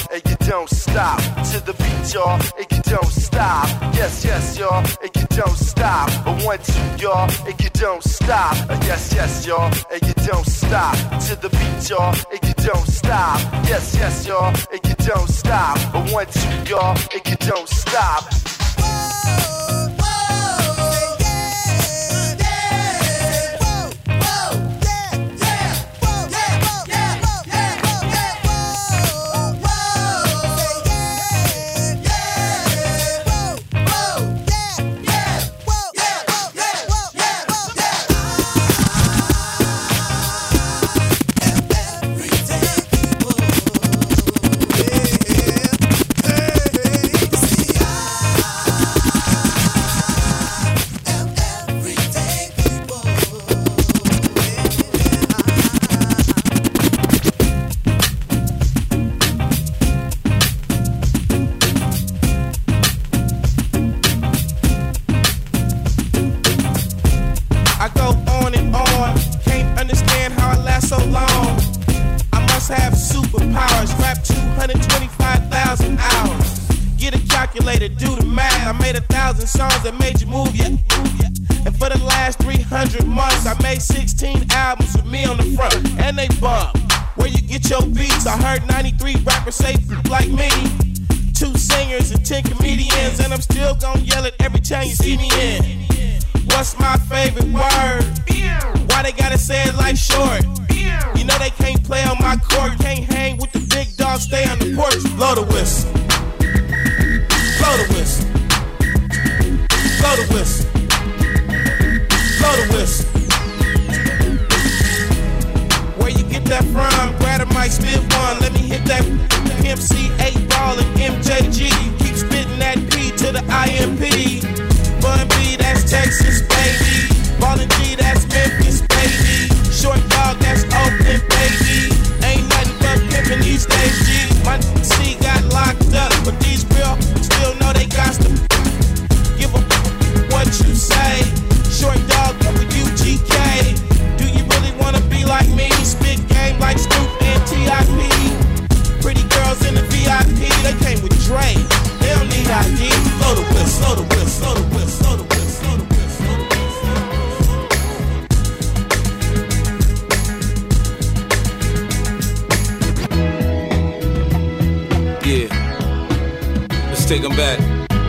M: and you don't stop. To the beat, y'all, and you don't stop. Yes, yes, y'all, and you don't stop. 1, 2, y'all, and you don't stop. Yes, yes, y'all, and you don't stop. To the beat, y'all, and you don't stop. Yes, yes, y'all, and you don't stop. 1, 2, y'all, and you don't stop.
N: Songs that made you move, yeah. And for the last 300 months, I made 16 albums with me on the front, and they bump. Where you get your beats? I heard 93 rappers say like me. 2 singers and 10 comedians, and I'm still gonna yell it every time you see me in. What's my favorite word? Why they gotta say it like short? You know they can't play on my court, can't hang with the big dogs, stay on the porch. Blow the whistle. Blow the whistle. Blow the whistle. Blow the whistle. Where you get that from? Grab a mic, spit one. Let me hit that MC 8-ball and MJG. Keep spitting that P to the IMP. Bun B, that's Texas, baby. Ballin' G, that's Memphis, baby. Short dog, that's Oakland, baby. Ain't nothing but pimpin' these days, G. My C got locked up, but these real still know they got to give a what you say. Short dog with UGK. Do you really wanna be like me? Spit game like Snoop and T.I.P. Pretty girls in the VIP, they came with Dre. They don't need ID. Slow the whistle, slow the whistle, slow the whistle, slow the whistle, slow the whistle, slow the
H: whistle. Yeah. Let's take them back.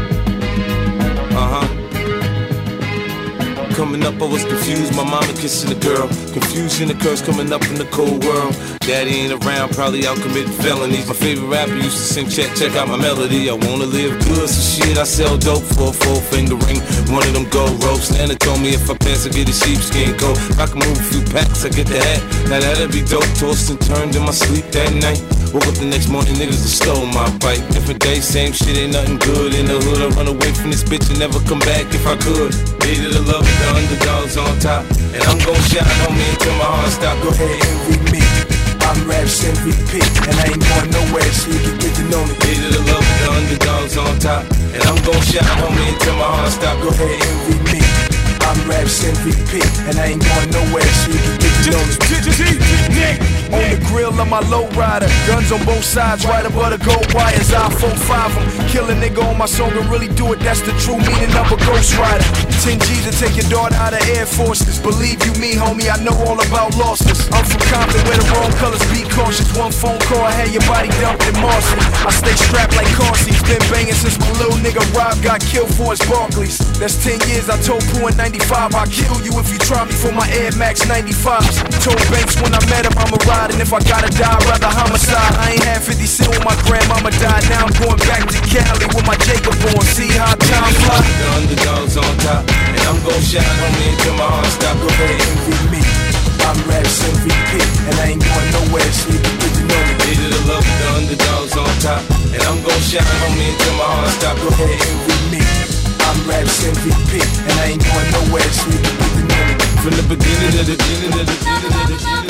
H: Coming up, I was confused. My mama kissing a girl. Confusion occurs coming up in the cold world. Daddy ain't around, probably out committing felonies. My favorite rapper used to sing, check out my melody. I wanna live good, so shit, I sell dope for a 4-finger ring. One of them gold ropes. Nana told me if I pass, I get a sheepskin coat. If I can move a few packs, I get the hat. Now that'd be dope. Tossed and turned in my sleep that night. Woke up the next morning, niggas that stole my bike. Different day, same shit, ain't nothing good. In the hood, I run away from this bitch and never come back if I could. Hated the love of the underdogs on top. And I'm gon' shine on me until my heart stop.
T: Go ahead, envy me. I'm Raps MVP, and I ain't going nowhere, so you can get to know me.
H: Hated the love of the underdogs on top. And I'm gon' shine on me until my heart stop.
T: Go ahead, envy me. I'm Raps MVP, and I ain't going nowhere, so you can get to know me. On the grill of my lowrider, guns on both sides, right above the gold wires. I 4-5 them, kill a nigga on my song and really do it. That's the true meaning of a ghost rider. 10 G's to take your daughter out of Air Forces. Believe you me, homie, I know all about losses. I'm from Compton where the wrong colors be cautious. One phone call, I had your body dumped in Marcy. I stay strapped like car seats, been banging since my little nigga Rob got killed for his Barclays. That's 10 years, I told Pooh in 95, I'll kill you if you try me for my Air Max 95s. Told Banks when I met him, I'ma ride. And if I gotta die, rather homicide. I ain't had 50 cent when my grandmama died. Now I'm going back to Cali with my Jacob on. See how time flies.
H: The underdogs on top, and I'm gon' shine on me until my heart stop.
T: Go ahead, envy me. I'm Raps MVP, and I ain't going nowhere, so you can get to know me.
H: Hated the love of the underdogs on top, and I'm gon' shine on me until my heart stop.
T: Go ahead, envy me. I'm Raps MVP, and I ain't going nowhere, so you can get to know me.
H: From the beginning to the beginning to the beginning to the beginning.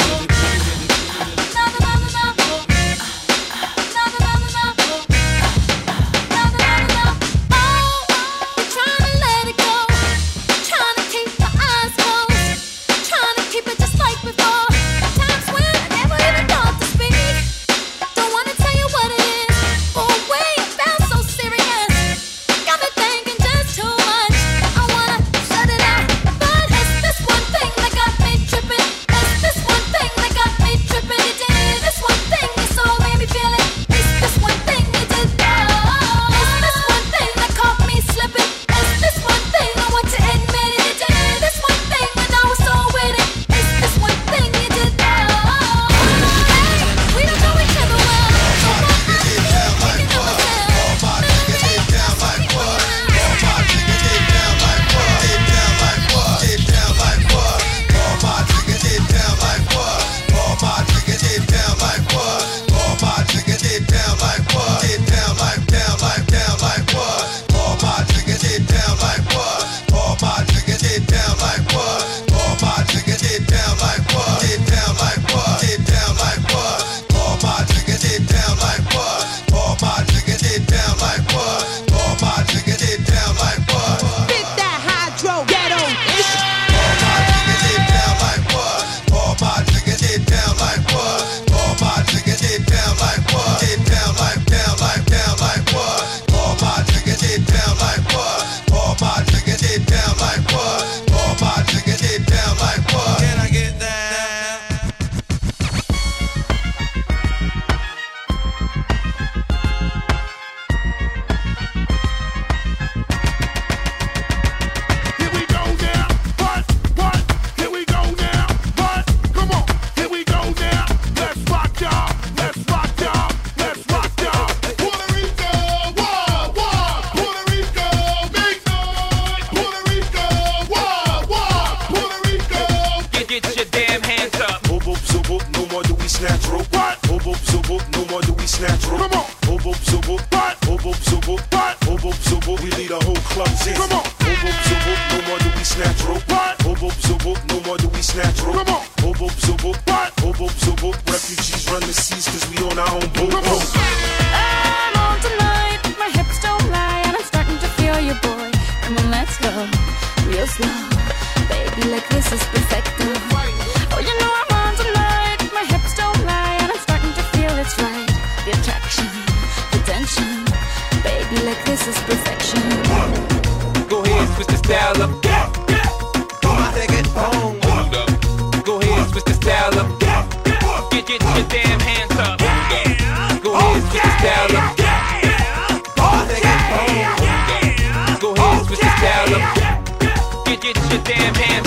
B: slow. Baby, like this is perfecto. Oh, you know I'm on tonight. My hips don't lie, and I'm starting to feel it's right. The attraction, the tension. Baby, like this is perfection.
U: Go ahead, switch the style up. Take it home. Go ahead, switch the style up. Get your damn hands up. Go ahead, switch the style up. Take it home. Go ahead, switch the style up. Get your damn hands.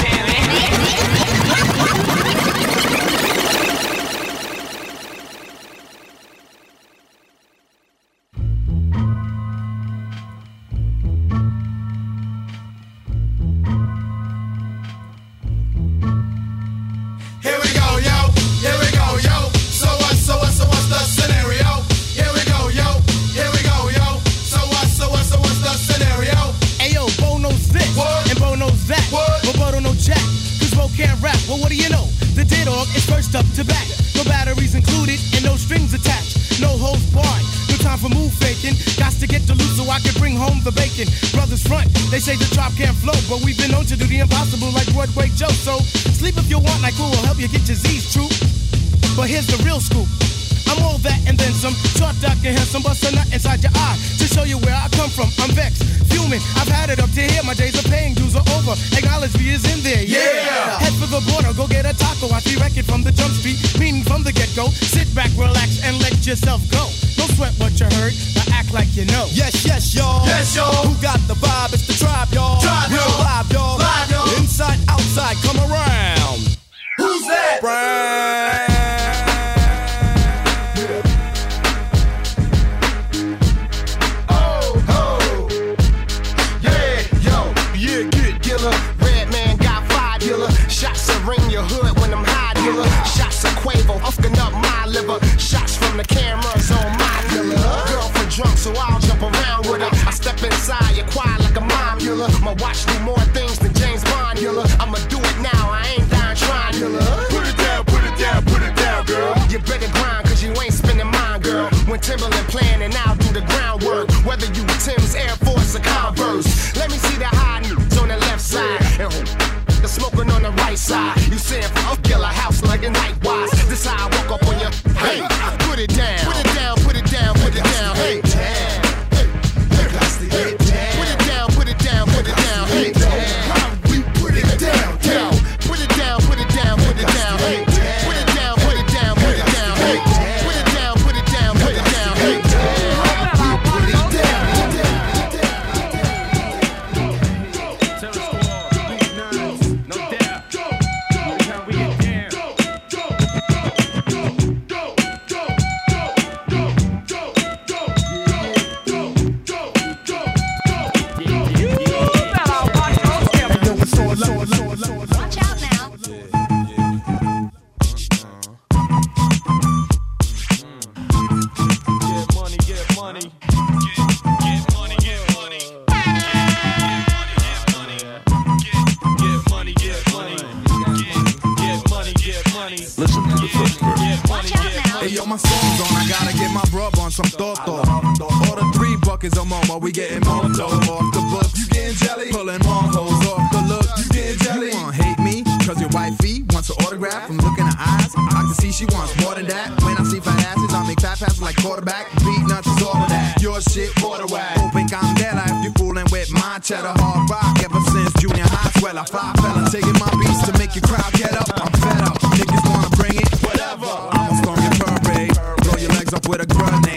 P: Well, what do you know? The D-Dog is first up to bat. No batteries included and no strings attached. No holds barred. No time for move faking. Got to get to loose so I can bring home the bacon. Brothers front, they say the drop can't flow, but we've been known to do the impossible like Broadway Joe. So sleep if you want, like who will help you get your Z's true. But here's the real scoop. I'm all that and then some. Short, dark, and handsome, bust a nut inside your eye to show you where I come from. I'm vexed, fuming. I've had it up to here. My days of paying dues are over. Acknowledge me is in there. Yeah. Head for the border, go get a taco. I see record from the jump street, meaning from the get-go. Sit back, relax, and let yourself go. Don't sweat what you heard, but act like you know.
Q: Yes, y'all. Yes, y'all. Who got the vibe? It's the tribe, y'all. Real live, y'all. Live, y'all. Inside, outside, come around. Who's that? Brian.
V: Red man got five killer. Shots that ring your hood when I'm high dealer. Shots of Quavo, huffing up my liver. Shots from the cameras on my dealer. Girlfriend drunk, so I'll jump around with her. I step inside your quiet like a mom dealer. My watch do more things than James Bond dealer. I'ma do it now, I ain't dying trying dealer. Put it down, put it down, put it down, girl. You better grind, cause you ain't spending mine, girl. When Timberland playing and I'll do the groundwork. Whether you Tim's, Air Force, or Converse. Let me see the high on the left side, and the smoking on the right side. You saying for a killer house like a night watch. This how I walk up on your hey, put it down, put it down, put it down, put it down, hey, put it down, put it down, put it down, hey, we put it down, put it down, put it down, put it down, hey, put it down, put it down, put it down, hey, put it down, put it down, put it down, hey, we put it down.
Q: Some thought. Order 3 buckets of Momo, we getting more dough off the books. You getting jelly? Pulling more hoes off the look. You getting jelly? You wanna hate me? Cause your wifey wants an autograph from looking her eyes. I can see she wants more than that. When I see fat asses, I make fat passes like quarterback. Beat nuts is all of that. Your shit, order whack. Hoping I'm dead if you fooling with my cheddar hard rock. Ever since junior high, swell I fly fella. Taking my beats to make your crowd get up. I'm fed up. Niggas wanna bring it, whatever. I'ma storm your parade. Throw your legs up with a grenade.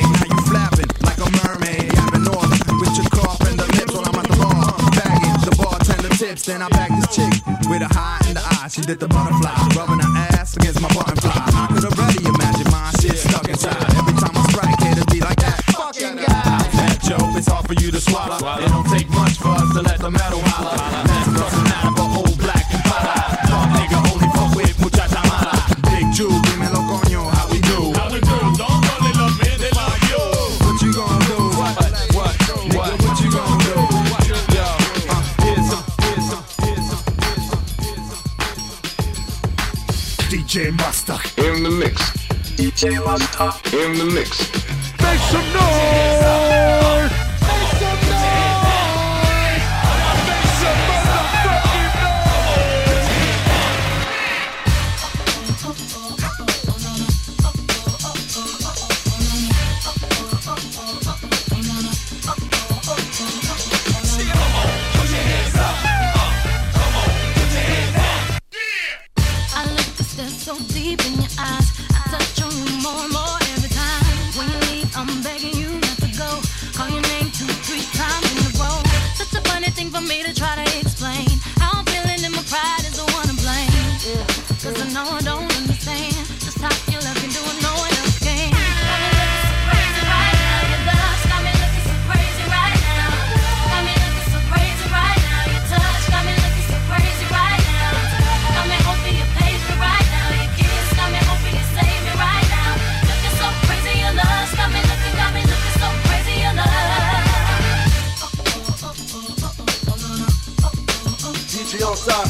Q: Then I back this chick with a high in the eye. She did the butterfly, rubbing her ass against my button fly. I could already imagine my shit stuck inside. Every time I strike, it'll be like that. Fucking guy. Fat Joe, it's hard for you to swallow. It don't take much for us to let the metal holler. That's bustin' out of a old black Impala. Dog nigga only fuck with muchacha mala. Big Jew, dímelo coño, how we do? How we do? Don't only love me, they like you. What you gonna do? What? Nigga, what you gonna do?
D: DJ Master
E: in the mix.
Q: DJ Master
E: in the mix.
D: Make some noise!
C: Make some noise! Make some motherfucking
I: Northside.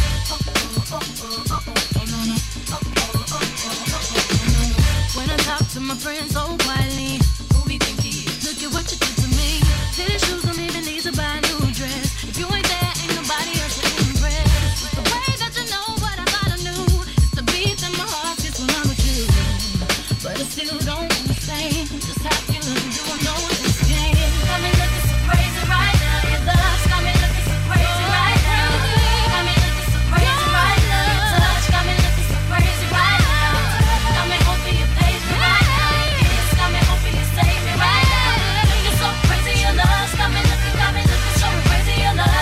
B: When I talk to my friends so quietly, who we think he is? Look at what you did to me. Fitted shoes don't even need to buy a new dress. If you ain't there, ain't nobody else to impress. The way that you know what I thought I knew, it's the beat that my heart gets when I'm with you. But I still don't understand just how you do I know this game. Got me looking so crazy right now. Your love's got me looking so crazy right now. Got me looking so crazy right now. Your touch got me looking so crazy right now. Got me hoping you page me right now. Your kiss got me hoping you save me right now. You're so crazy, your love's got me looking so crazy, your love.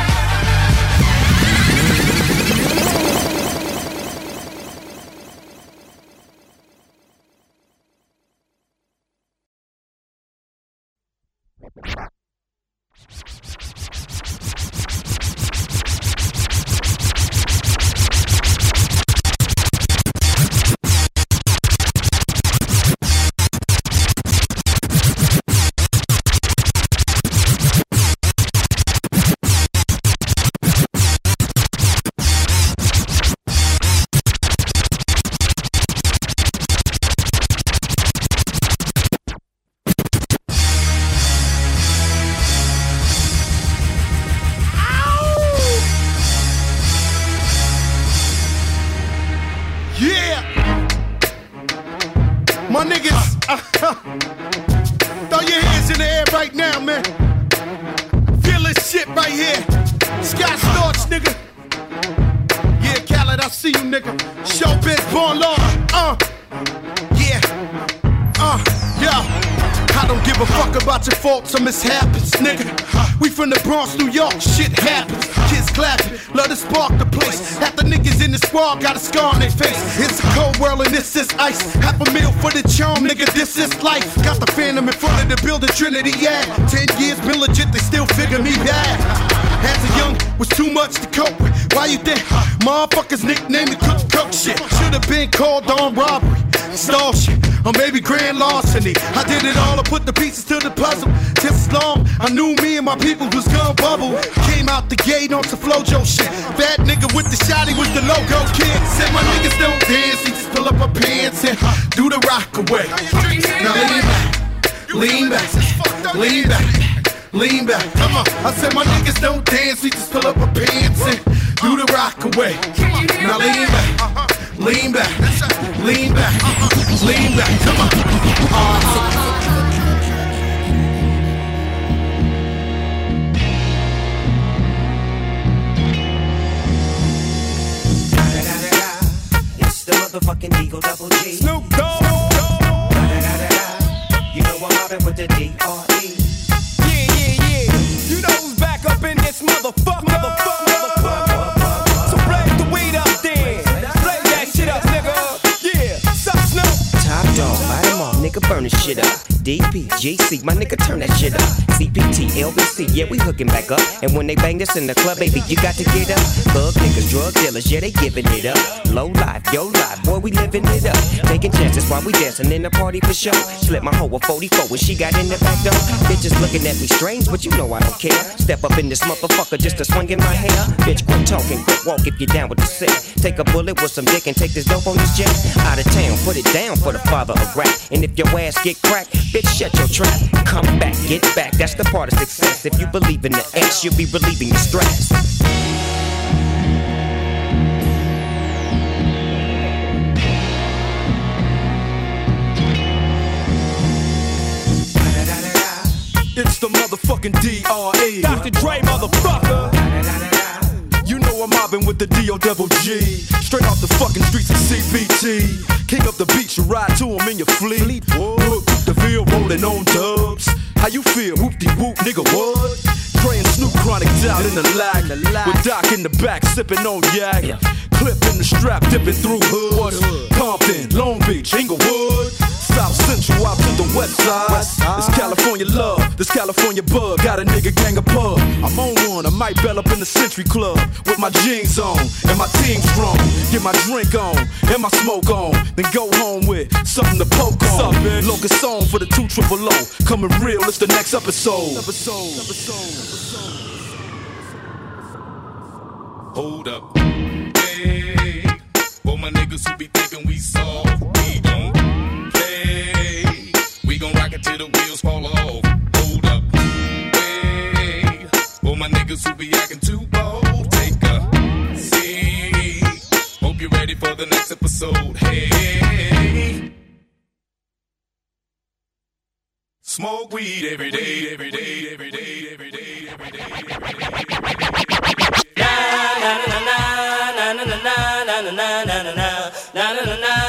I: Yeah! My niggas, throw your hands in the air right now, man. Feel this shit right here. Scott Storch, nigga. Yeah, Khaled, I see you, nigga. Showbiz, born law. Yeah. Yeah. I don't give a fuck about your faults or mishaps, nigga. We from the Bronx, New York, shit happens. Kids clapping, love to spark the place. Half the niggas in the squad got a scar on their face. It's a cold world and this is ice. Half a meal for the charm, nigga, this is life. Got the Phantom in front of the building, Trinity, yeah. 10 years been legit, they still figure me bad. As a young, was too much to cope with. Why you think motherfuckers nicknamed me cook shit? Should've been called on robbery, stall shit, or maybe grand larceny. I did it all, I put the pieces to the puzzle. Just as long, I knew me and my people was gonna bubble. Came out the gate on some Flojo shit. Bad nigga with the shotty was the logo kid. Said my niggas don't dance, he just pull up our pants and do the rock away. Now lean back, lean back, lean back. Come on, I said my niggas don't dance, we just pull up our pants and do the rock away. Now lean back. Lean back, lean back, lean back, come on.
S: It's the motherfucking Eagle Double G.
I: Snoop Dogg.
S: You know I'm mobbing with the D.R.E.
I: Yeah. You know who's back up in this motherfucker. So blaze the weed up then. Blaze that shit up, nigga. Yeah, suck Snoop.
S: Top dog, light 'em off, nigga, burn this shit up. DPGC, my nigga, turn that shit up. CPT, LBC, yeah, we hooking back up. And when they bang this in the club, baby, you got to get up. Thug niggas, drug dealers, yeah, they giving it up. Low life, yo life, boy, we living it up. Taking chances while we dancing in the party for show. Slip my hoe a 44 when she got in the back door. Bitches looking at me strange, but you know I don't care. Step up in this motherfucker just to swing in my hair. Bitch, quit talking, quit walk if you're down with the sick. Take a bullet with some dick and take this dope on this jet. Out of town, put it down for the father of rap. And if your ass get cracked, bitch, shut your trap. Come back, get back, that's the part of success. If you believe in the X, you'll be relieving your stress.
I: It's the motherfucking D.R.E. Dr. Dre, motherfucker. You know I'm mobbing with the D.O.G. Straight off the fucking streets of CPT. King up the beach, you ride to him in your fleet. Look, the field rolling on dubs. How you feel? Whoop-de-whoop, nigga, what? Dre and Snoop Chronic down in the lag. With Doc in the back, sipping on yak. Clip in the strap, dipping through hoods. Compton, Long Beach, Inglewood. South Central out to the west side. This California love, this California bug. Got a nigga gang of pub. I'm on one, I might bell up in the Century Club. With my jeans on, and my team strong. Get my drink on, and my smoke on. Then go home with something to poke on. Locust song for the 200. Coming real, it's the next episode.
A: Hold up. Hey, for my niggas who be thinking we soft, we don't play. We gon' rock it till the wheels fall off. Hold up. Hey, for my niggas who be acting too bold, take a seat. Hope you're ready for the next episode. Hey. Smoke weed every day, every day, every day, every day, every day, every day, every day. Na na na na na na na na na na na na na na na na.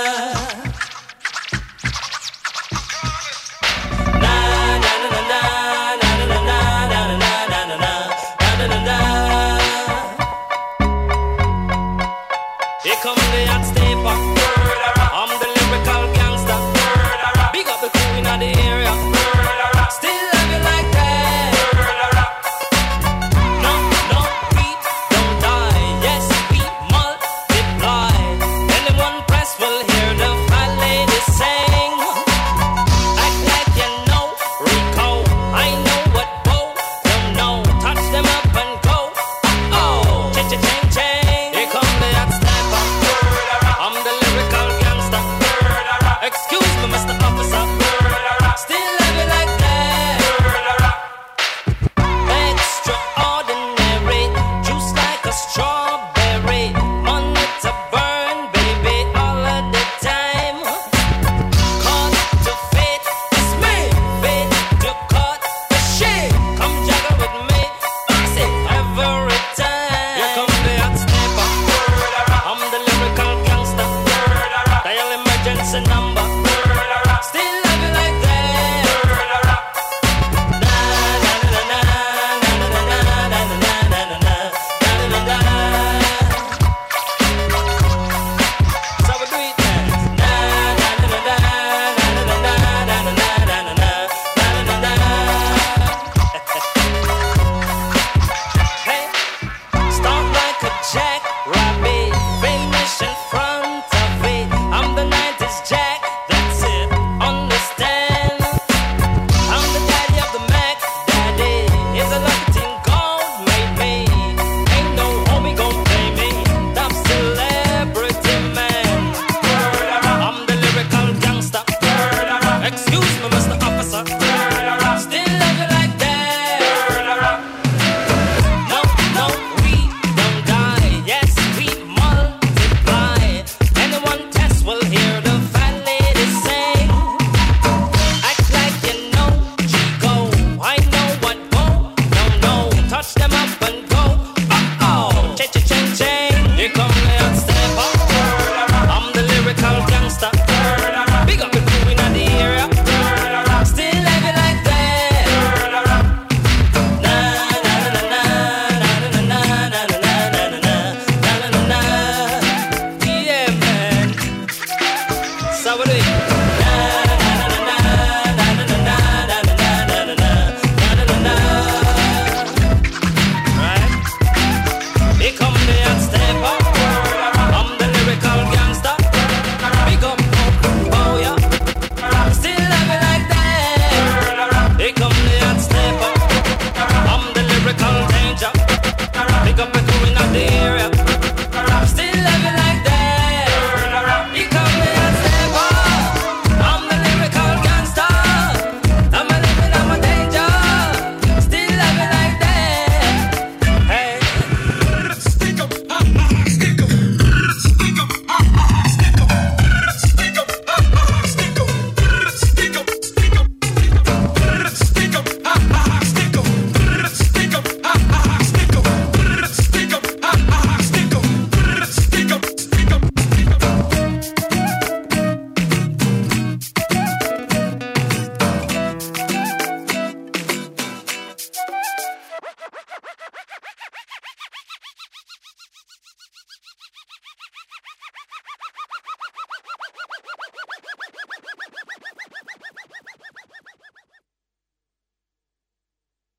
A: Here come the hot stepper. I'm the lyrical gangster. Big up the crew in the area. Still love you like that. No, no, we don't die. Yes, we multiply. Anyone press will hear the fat lady sing. Act like you know Rico. I know what both them know. Touch them up and go. Oh, ching. Here come the hot stepper. I'm the lyrical gangster. Excuse me, Mr. Officer. Still love you like that. Extraordinary, juice like a strawberry. Money to burn, baby, all of the time. Caught to fit, it's me. Fit to cut the shit. Come juggle with me, box it every time. Here come the hot stepper. I'm the lyrical gangster. Dial emergency number. Still love you like that. Na na na na na na na na na na na na. So we do it then. Na na na na na na na na na na. Hey, start like a jackrabbit, finish in front of it. I'm the 90s Jack, that's it, understand? I'm the daddy of the Mac, daddy. It's a lucky thing God made me. Ain't no homie gon' play me. Top celebrity man. I'm the lyrical gangster. Excuse me, Mr. Officer. Still love you